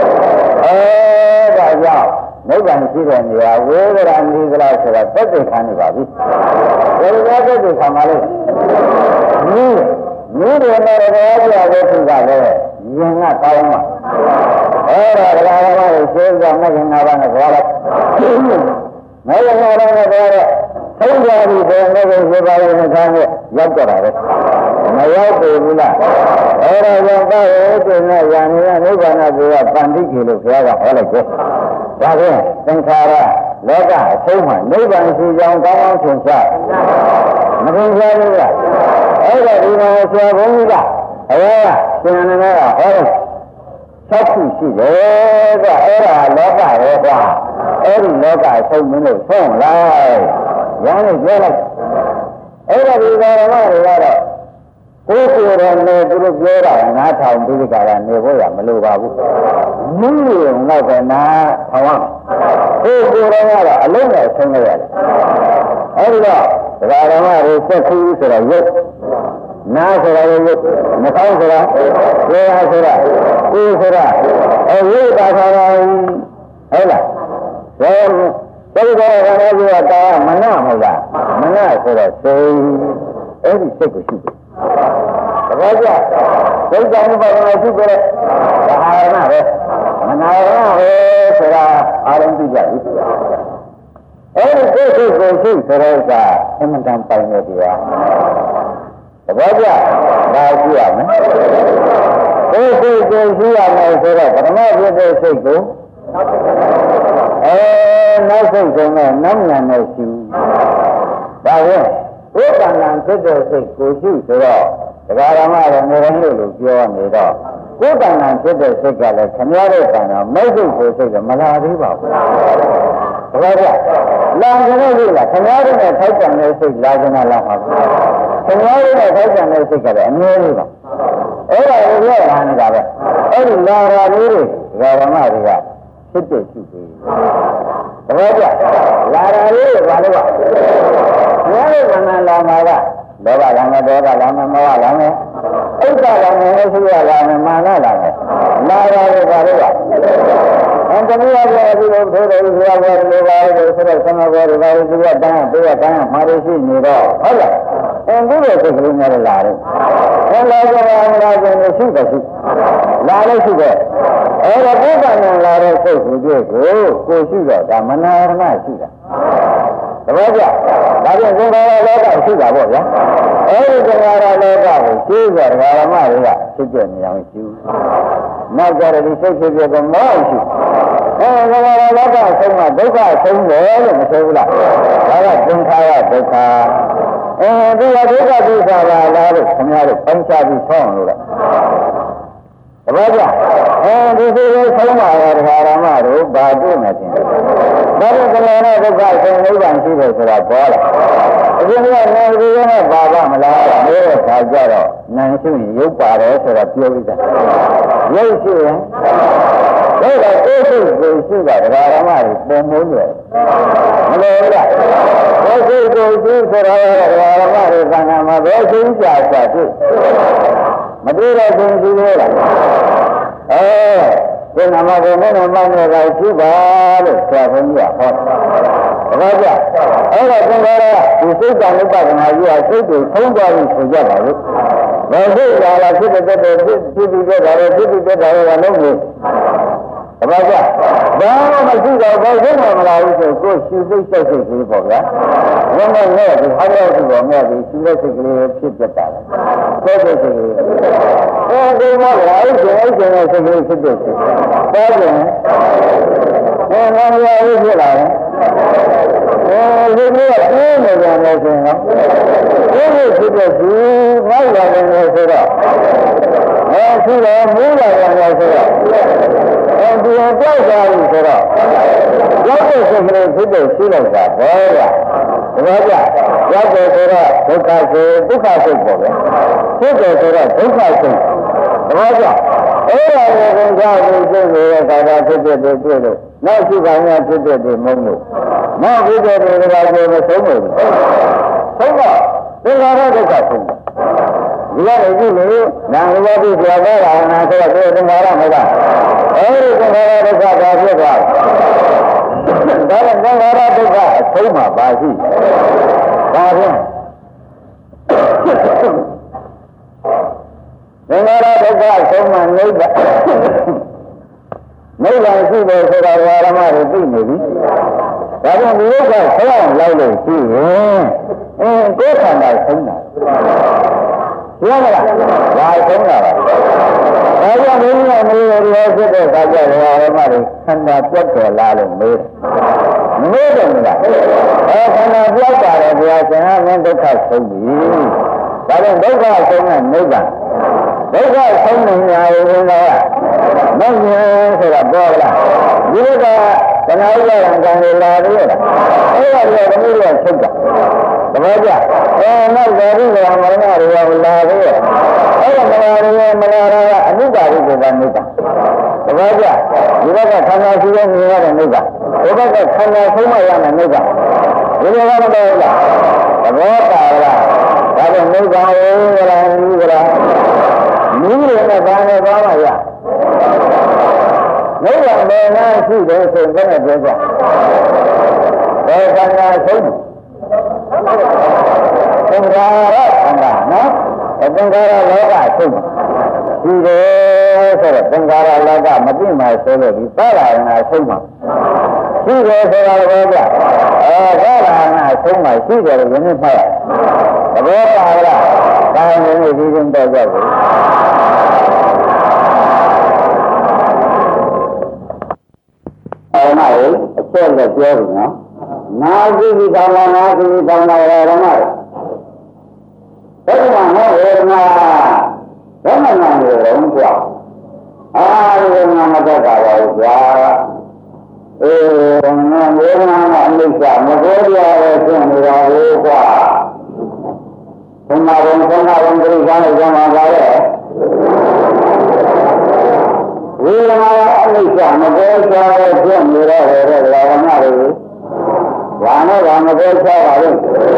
ဒါကြောင့်နိဗ္ဗာန်ရှိတဲ့နေရာဝေဒရာနိသလားဆိုတာသက်သေခံနေပါပြီဘယ်လိုသက်သေခံပါလဲဒီတယ်နဲ့တော့ကြောက်တဲ့သူကလည်းရင်ကကောင်းမှာအဲ့ဒါတရားဓမ္မကိုရှင်းပြမှတ်ရင်ငါးပါးနဲ့ပြောလိုက်မယုံတော်နဲ့ပြောတော့သုံးကြပြီဘယ်နဲ့ကိုရှင်းပါရင်ခါနဲ့ရောက်ကြတာပဲမရောက်ပြီဘူးလားအဲ့ဒါကြောင့်ပါရဲ့ကျင့်တဲ့ဉာဏ်နဲ့နိဗ္ဗာန်ကိုကပန္တိကေလို့ဘုရားကဟောလိုက်တယ်ဒါဖြင့်သင်္ခါရလောကအဆုံးမှာနိဗ္ဗာန်ရှိကြောင်းကောင်းကောင်းသင်ရှားမသင်ရှားဘူးလားအဲ့ဒါဒီမှာဆရာဘုန်းကြီးကအရာရှင်အနေနဲ့ဟောတယ်6ခုရှိတယ်ကအဲ့ဒါလောကရောကွာအဲ့ဒီလောကဆုံးမလို့ဆုံးလိုက်ရမ်းလို့ပြောလိုက်အဲ့ဒါဒီဓမ္မတွေကတော့ကိုယ်ကိုယ်တော်နဲ့သူတို့ပြောတာနားထောင်ပြီးကြတာနေဖို့ရမလိုပါဘူးနည်းရုံတော့ကနားထောင်အောင်ကိုယ်ကိုယ်တော်ကတော့အလုံးနဲ့ဆုံးလိုက်ရတယ်အဲ့ဒီတော့ဓမ္မတွေစက်ခုဆိုတော့ရုပ်နားဆိုတာရုပ်မကောင်းဆိုတာဝေယဆိုတာကိုယ်ဆိုတာဝိပါဒနာဟုတ်လားဘယ်တော့ကတော့တာမနမဟုတ်လားမနဆိုတော့စိတ်အဲ့ဒီစိတ်ကိုရှိတယ်သဘောကျစိတ်ကြောင့်ဘာလို့ရှိကြလဲဒါအာရဏပဲမနာရဏပဲဆိုတာအာရုံပြုကြပြီအဲ့ဒီစိတ်ကိုရှိဆိုတော့ကအမှန်တန်ပိုင်နေတရားသဘောကျဒါရှိရမယ်ကိုယ်ကိုရှိရမယ်ဆိုတော့ပထမဖြစ်တဲ့စိတ်ကိုနောက်ဆုံးဆုံးတော့နောက်ဉာဏ်နဲ့ရှိဒါဖြင့်ဘုရားဉာဏ်ဖြစ်တဲ့စိတ်ကိုရှိဆိုတော့ဒကာရမတော်နေတိုင်းလို့ပြောနေတော့ကိုယ်တဏ္ဍာဖြစ်တဲ့စိတ်ကလည်းခမည်းတော်တဏ္ဍာမိုက်စိတ်ကိုစိတ်ကမလာသေးပါဘူး။ဒါကြလာကြတဲ့စိတ်ကခမည်းတော်နဲ့ထိုက်တန်တဲ့စိတ်လာကြတာလားပါဘူး။ခမည်းတော်နဲ့ထိုက်တန်တဲ့စိတ်ကလည်းအမြဲလေးပါ။အဲ့ဒါကိုပြောလာနေတာပဲ။အဲ့ဒီလာရာလေးတွေဒကာရမတွေကဖြစ်တဲ့ရှိပြီ။ဒါကြလာရာလေးတွေဘာလို့ပါ။ခမည်းတော်ကလာမှာကလောဘလာမယ်ဒေါသလာမယ်မောဟလာမယ်ဥစ္စာလာမယ်ဝိသုယလာမယ်မာနလာမယ်လာရတယ်ဒါလို့ပါအတမီးရပြောပြီးတော့ထိုးတယ်ဆိုရပြောလို့ပါလို့ဆိုတော့ဆမဘောတွေပါလို့သူကတန်းပေးရတန်းမှာလို့ရှိနေတော့ဟုတ်လားအခုတော့စိတ်ကလေးများလာတယ်ဘယ်လိုကြောင့်လာကြလဲရှိတယ်ရှိလာလို့ရှိတယ်အဲ့တော့ဘုရားနဲ့လာတဲ့စိတ်ကိုကိုရှိတော့ဒါမနာရဏရှိတာတပည့်ကြဒါပြန်သင်္ခါရလောကရှိတာပေါ့ဗျာအဲဒီသင်္ခါရလောကကိုရှင်းကြဓမ္မတွေကဖြစ်ပြနေအောင်ရှင်းနောက်ကြတဲ့ဒီစိတ်ဖြစ်ပြကမောင်းရှင်းသင်္ခါရလောကဆုံးမှာဒုက္ခဆုံးတယ်လို့မဆိုဘူးလားဒါကသင်္ခါရဒုက္ခဒီကဒုက္ခဒုက္ခပါလားလို့ခင်ဗျားတို့ပိုင်းခြားပြီးဆောင်းလို့လားတပည့်ကြဒီစိတ်ကိုဆုံးပါရဓမ္မတို့ဘာတွေ့နေတယ်ဒါပေမဲ့ဒုက္ခဆုံးနိဗ္ဗာန်ရှိတယ်ဆိုတာပေါ်လာအခုကနာဒီနဲ့ဘာမှမလားလို့ခါကြတော့နာရှိရင်ရုပ်ပါတယ်ဆိုတာပြောပြီးသားရုပ်ရှိရင်ဒါကအိစိတ်ကိုရှိတာဓမ္မတွေပုံမုန်းတယ်မလို့လားအိစိတ်ကိုရှိဆိုတာဓမ္မတွေသံဃာမှာဘယ်ရှိကြတာဖြစ်မတွေ့တော့ဘူးဒီလိုလားဒီနမဘုံနဲ့နမနဲ့ကရှိပါလို့ဆရာဘုန်းကြီးကဟောတယ်။ဒါကြအဲ့တော့သင်္ခါရဒီစိတ်တန်ဥပဒနာကြီးကစိတ်ကိုဆုံးသွားပြီဆိုကြပါလို့။ဘယ်စိတ်လာဖြစ်တဲ့ဖြစ်ပြီးတဲ့ဒါလည်းဖြစ်ပြီးတဲ့ဒါလည်းလုံးလို့ဒါကြဘာမှမရှိတော့ဘယ်စိတ်မှမလာဘူးဆိုကိုယ်ရှိစိတ်စိတ်ကြီးပေါ့ဗျာ။ဘယ်နဲ့လဲဒီအားရရှိတော်မြတ်ဒီရှိတဲ့စိတ်ကလေးဖြစ်တတ်တာ။စိတ်စိတ်ကလေးဒီမှာလည်းအဲ့ဒီစိတ်ကလေးဖြစ်တဲ့စိတ်ဒါကြငါမရဘူးဖြစ်လာတယ်ဒီလိုကပြင်းနေကြတယ်ဆိုရင်ဒီလိုဖြစ်တဲ့သူနောက်ရတယ်ဆိုတော့ရှိတော့မူးလာတယ်ဆိုတော့ဒီကြောက်ကြပြီဆိုတော့ရောက်တဲ့စိတ်ကလေးဖြစ်တဲ့ရှိလိုက်တာဘောရဒါကြရောက်တယ်ဆိုတော့ဒုက္ခစိတ်ဒုက္ခစိတ်ပေါ့ဗျဖြစ်တယ်ဆိုတော့ဒုက္ခစိတ်ဒါကြအဲ့ဒါကိုကြောက်ပြီးစိတ်ကိုကာတာဖြစ်တဲ့တွေ့လို့နောက်ရှိပါများဖြစ်တဲ့မုန်းလို့နောက်ဖြစ်တဲ့တွေကလည်းမဆုံးဘူးဆုံးတော့သင်္ခါရဒုက္ခဆုံးဒီလိုကြည့်လို့နာဝိပဿနာပြောတာနာဆိုတော့သင်္ခါရမဟုတ်လားအဲဒီသင်္ခါရဒုက္ခဘာဖြစ်သွားဒါလည်းသင်္ခါရဒုက္ခအဆုံးမှာပါရှိဒါဖြင့်သင်္ခါရဒုက္ခအဆုံးမှာနိဗ္ဗာန်ရှိတယ်ဆိုတာဓမ္မတွေသိနေပြီဒါကြောင့်ဒီဥစ္စာဆောင်းလိုက်လို့ရှိရင်ကိုယ်ခန္ဓာဆုံးတာပြောမလားဒါဆုံးတာပါဒါကြောင့်ဘုရားမေးရတဲ့ဖြစ်တဲ့အခါကျတော့ဓမ္မတွေခန္ဓာပြတ်တော်လာလို့မေးတယ်မမေးတယ်မလားခန္ဓာပြတ်တာလည်းဘုရားရှင်ကမင်းဒုက္ခဆုံးပြီဒါကြောင့်ဒုက္ခဆုံးတဲ့နိဗ္ဗာန်ဒုက္ခဆုံးနေရရင်တော့မင်းဆိုတာပြောလားဒီကတဏှာဥပါဒံကံတွေလာပြီးတော့အဲ့ဒါတွေကသမီးတွေကချုပ်တာတပည့်ကြနောက်ဇာတိကမရဏတွေကလာပြီးတော့အဲ့ဒါမလာရမလာရကအနုပါရိကေကနိဗ္ဗာန်တပည့်ကြဒီဘက်ကခန္ဓာရှိတဲ့မြင်ရတဲ့နိဗ္ဗာန်ဒီဘက်ကခန္ဓာဆုံးမရတဲ့နိဗ္ဗာန်ဒီလိုကတော့လားသဘောပါလားဒါကြောင့်နိဗ္ဗာန်ကိုရလာပြီးကြလားမြင်ရတဲ့ဘာနဲ့သွားမှရနိဗ္ဗာန်လည်းငါရှိတယ်ဆိုတဲ့ပြောကြဘယ်ခန္ဓာဆုံးသင်္ခါရခန္ဓာနော်သင်္ခါရလောကဆုံးရှိတယ်ဆိုတော့သင်္ခါရလောကမပြည့်မှဆိုလို့ဒီပါလာငါဆုံးမှာရှိတယ်ဆိုတာပြောကြပါလာငါဆုံးမှာရှိတယ်လို့ယနေ့မှတ်ရသဘောပါလားဒါမျိုးဒီရင်တော့ကြဘူးအမရေအဆက်လက်ပြောပြီနော်နာသိတိတောင်းနာသိတိတောင်းနာရဓမ္မဘယ်မှာဟောဝေဒနာဘယ်မှာနာနေရုံးကြောက်အာဝေဒနာမတတ်တာပါဘူးဗျာဝေဒနာကအနိစ္စမဘောရရဲ့ဖြစ်နေတာဟုတ်ကွာဘုမာဘုံပြိဿာနဲ့ကျမ်းပါပါရဲ့ဝေဒနာကအနိစ္စမဘောရရဲ့ဖြစ်နေတာတဲ့ဓမ္မတွေဘာနဲ့ဘာမဘောချပါလဲ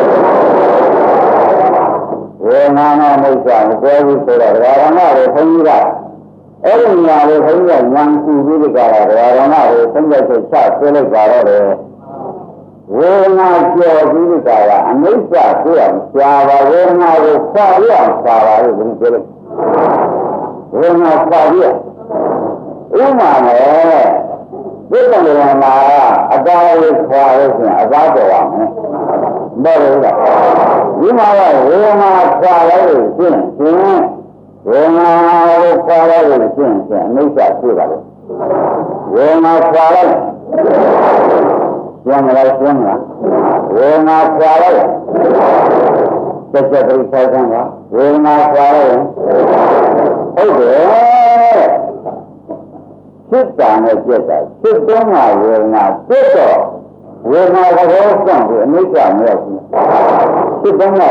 ဝေဒနာနဲ့အနိစ္စမဘောဘူးဆိုတော့ဓမ္မတွေခွန်ကြီးကအဲ့ဒီနေရာလေးခွန်ကြီးကဉာဏ်ကြည့်ပြီးကြတာဓမ္မတွေသုံးချက်ချဆွဲလိုက်ပါတော့တယ်ဝေဒနာကြော်ပြီးကြတာအနိစ္စကိုအောင်ရှားပါဝေဒနာကိုခွာရအောင်ရှားပါလို့ဒီပြောလိုက်ဝေဒနာခွာရဥမာနဲ့ဒီကံရနာအတားလေးခွာလို့ဆိုရင်အသားပေါ်ပါမယ်မဟုတ်ဘူးလားဒီမှာကဝေဒနာခွာလိုက်လို့ရှင်းဝေဒနာကိုခွာလိုက်လို့ရှင်းအနိစ္စရှိပါလို့ဝေဒနာခွာလိုက်ရှင်းမလားရှင်းမလားဝေဒနာခွာလိုက်သက်သက်ပြီးဆိုင်ခံပါဝေဒနာခွာလိုက်ဟုတ်တယ်စိတ်တန်နဲ့ပြက်တာစိတ်သုံးတာဝေဒနာပြက်တော့ဝေဒနာကတော့စံပြီးအနိစ္စမရောက်ဘူးစိတ်သုံးတာ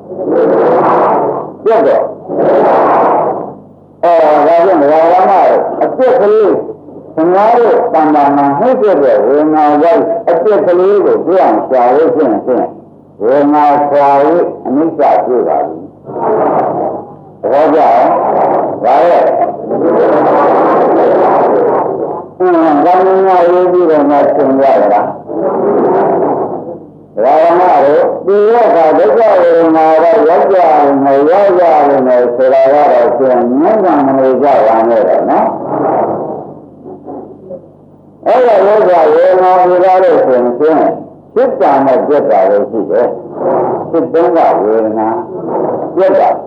ပြက်တော့ဒါကြောင့်ဓမ္မအပြက်ကလေးသမားတို့တဏ္ဍာမှာနှိမ့်တဲ့ဝေဒနာရောက်အပြက်ကလေးကိုပြအောင်ရှားလို့ဖြစ်ရင်ဝေဒနာရှားလို့အနိစ္စပြပါပြီ။ဘောကြဘာလဲ။ဘာမှမရေးပြီးတော့မှသင်ရတာ။ဓမ္မတို့ဒီရကဒုက္ခဝေဒနာတော့ရောက်ကြမယ်ရောက်ကြမယ်ဆိုတာကတော့သင်ဉာဏ်ကမလို့ကြပါနဲ့တော့နော်။အဲ့ဒါလောကဝေဒနာကိုရလို့ဆိုရင်စိတ်တန်နဲ့ပြတ်တာလို့ရှိတယ်စိတ်သုံးကဝေဒနာပြတ်တာ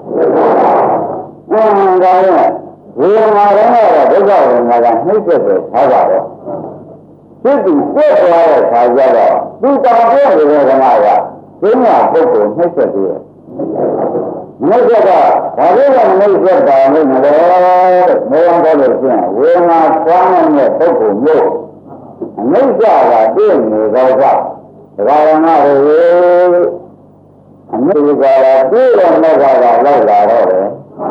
ဒါနဲ့ဝေဒနာတော့ဒုက္ခဝေဒနာကနှိမ့်ဆက်တယ်ထားပါတော့စိတ်ကိုပြတ်သွားတဲ့ခါကျတော့သူတောင်ပြည့်နေတဲ့ဓမ္မကဒိညာပုဂ္ဂိုလ်နှိမ့်ဆက်ပြီးနှိမ့်ဆက်ကဘာလို့လဲနှိမ့်ဆက်တာလို့မလဲမေးအောင်တော့လို့ရှိရင်ဝေဒနာပွားနေတဲ့ပုဂ္ဂိုလ်မျိုးအနိစ္စကပြည့်နေတော့ကဒါရမတွေအနိစ္စကပြည့်တဲ့မေဃကလောက်လာတော့တယ်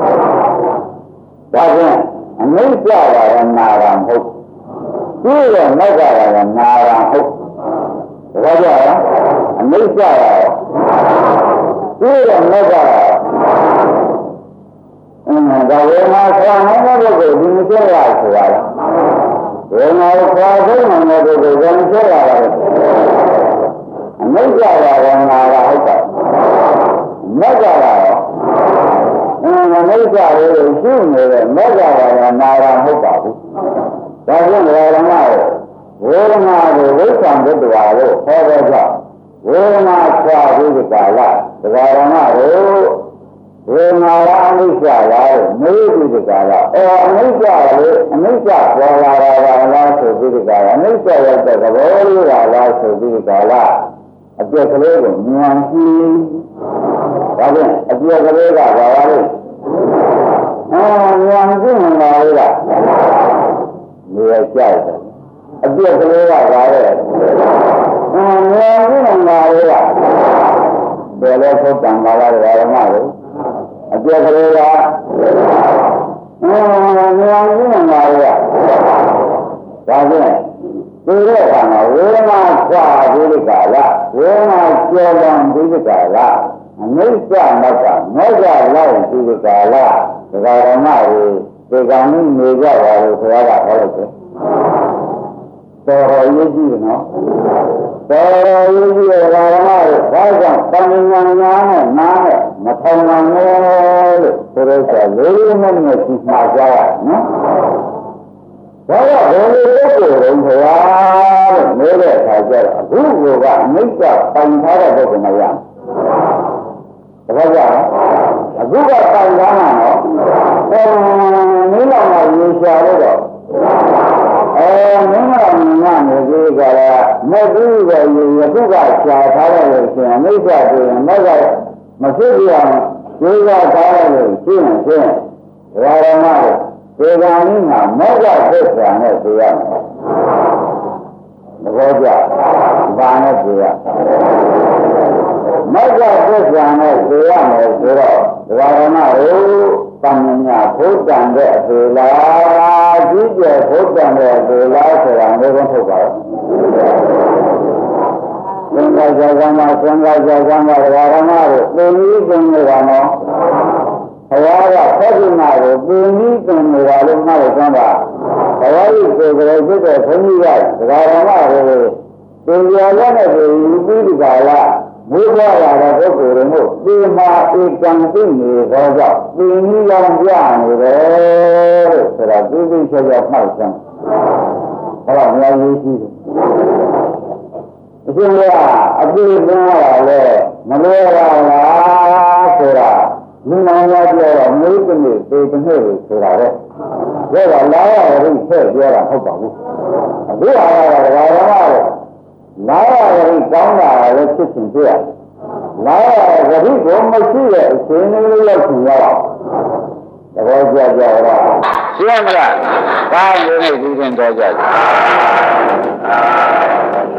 ဒါဖြင့်အနိစ္စကနာရမဟုတ်ပြည့်တဲ့မေဃကနာရမဟုတ်ဒါကြောင့်အနိစ္စကပြည့်တဲ့မေဃကဒါဝေမာဆွမ်းနေတဲ့ပုဂ္ဂိုလ်ဒီမကျရဆိုတာလားဝေမာဆွမ်းနေတဲ့ပုဂ္ဂိုလ်ဒီမကျရတာလေအနိစ္စကနာရဟုတ်တာမေဃကအနိစ္စကိုရှင်းနေတဲ့မေဃကနာရဟုတ်ပါဘူးဒါကြောင့်ဓမ္မဝေဒနာကိုဝိသံဘုဒ္ဓဝါလို့ဟောတဲ့ကြောင့်ဝေဒနာဆွာပြီးဒီကာလဓမ္မကိုဝေဒနာအနိစ္စလားမေးပြီးဒီကာလအနိစ္စလေအနိစ္စပေါ်လာတာလားဆိုပြီးဒီကာလအနိစ္စရောက်တဲ့သဘောလေးလားဆိုပြီးဒီကာလအပြက်ကလေးကိုဉာဏ်ကြည့်ဒါဖြင့်အပြက်ကလေးကဘာပါလဲဉာဏ်ကြည့်နေတာလေနေရာကျတယ်အပြက်ကလေးကဘာလဲဉာဏ်ကြည့်နေတာလေဘယ်လိုထုတ်တန်ပါလဲဓမ္မလို့အပြက်ကလေးကဉာဏ်ကြည့်နေတာလေဒါဖြင့်ဒီတဲ့အခါမှာဝေဒနာခွာပြီးဒီကာလဝေဒနာကျော်လွန်ပြီးဒီကာလအနိစ္စမကမေဃလောက်ပြီးဒီကာလဒကာရမတွေဒီကံကြီးနေကြပါလို့ဆိုရတာဟောလိုက်တယ်တော်တော်ရေးကြည့်နော်တော်တော်ရေးကြည့်ဒကာရမတွေဘာကြောင့်တဏှာညာနဲ့နားနဲ့မထောင်နိုင်လို့ဆိုတော့လေးနဲ့ကြည့်မှာကြရနော်ဒါကဘယ်လိုပုဂ္ဂိုလ်လုံးခရားလို့ပြောတဲ့အခါကျတော့အခုကအနိစ္စပိုင်ထားတဲ့ပုဂ္ဂိုလ်မရဘူး။ဒါကြောင့်အခုကပိုင်ထားမှာနော်။မိလောင်မှာရေရှာလို့တော့မင်းကနေပြီးကြလားမဟုတ်ဘူးပဲယခုကရှားထားတယ်လို့ဆိုရင်မိစ္ဆာဆိုရင်မဟုတ်မဖြစ်ပြအောင်ကျိုးစားထားတယ်လို့ရှင်းရင်ဒါရမဒေဂာနည်းမှာမောဂသစ္စာနဲ့ပြောရမယ်သဘောကျဘာနဲ့ပြောရမောဂသစ္စာနဲ့ပြောရမယ်ဆိုတော့ဒါရမကိုတဏှာဘုဒ္ဓံတဲ့အပေလားကြီးကျယ်ဘုဒ္ဓံတဲ့အပေလားဆိုတာမျိုးတော့ထုတ်ပါတော့သံဃာကြောင့်မှာသံဃာကြောင့်မှာဒါရမကိုသင်္ကြီးသင်နေတာနော်ဘုရားကသက္ကနာကိုသင်္ကြီးသင်နေတာလို့မှတ်ရသလားဘုရားကြီးကိုယ်ကလေးဖြစ်တဲ့ဘုန်းကြီးကဒါရမကိုသင်ကြားရတဲ့ပြီးဒီကလာဘုရားရတဲ့ပုဂ္ဂိုလ်တို့ဒီမှာဧကံသိနေသောကြောင့်သင်ကြီးရောင်ပြနေတယ်လို့ဆိုတာသူသိချက်ရမှတ်စမ်းဟောမြတ်ကြီးရှိတယ်အရှင်ကအပြည့်စုံရလဲမလွယ်ပါလားဆိုတာလူနာများပြောတော့မျိုးတစ်မျိုးပေတစ်မျိုးလို့ဆိုတာလေဒါကလာရရင်ထည့်ပြောတာဟုတ်ပါဘူးအခုအားရတာဒါကလာရရင်ကောင်းတာလည်းဖြစ်ချင်ပြရလာရဂတိကိုမရှိတဲ့အချိန်လေးရောက်ချင်ရအောင်သဘောကျကြတော့ရှင်းမလားဒါမျိုးနဲ့ဒီရင်တော့ကြ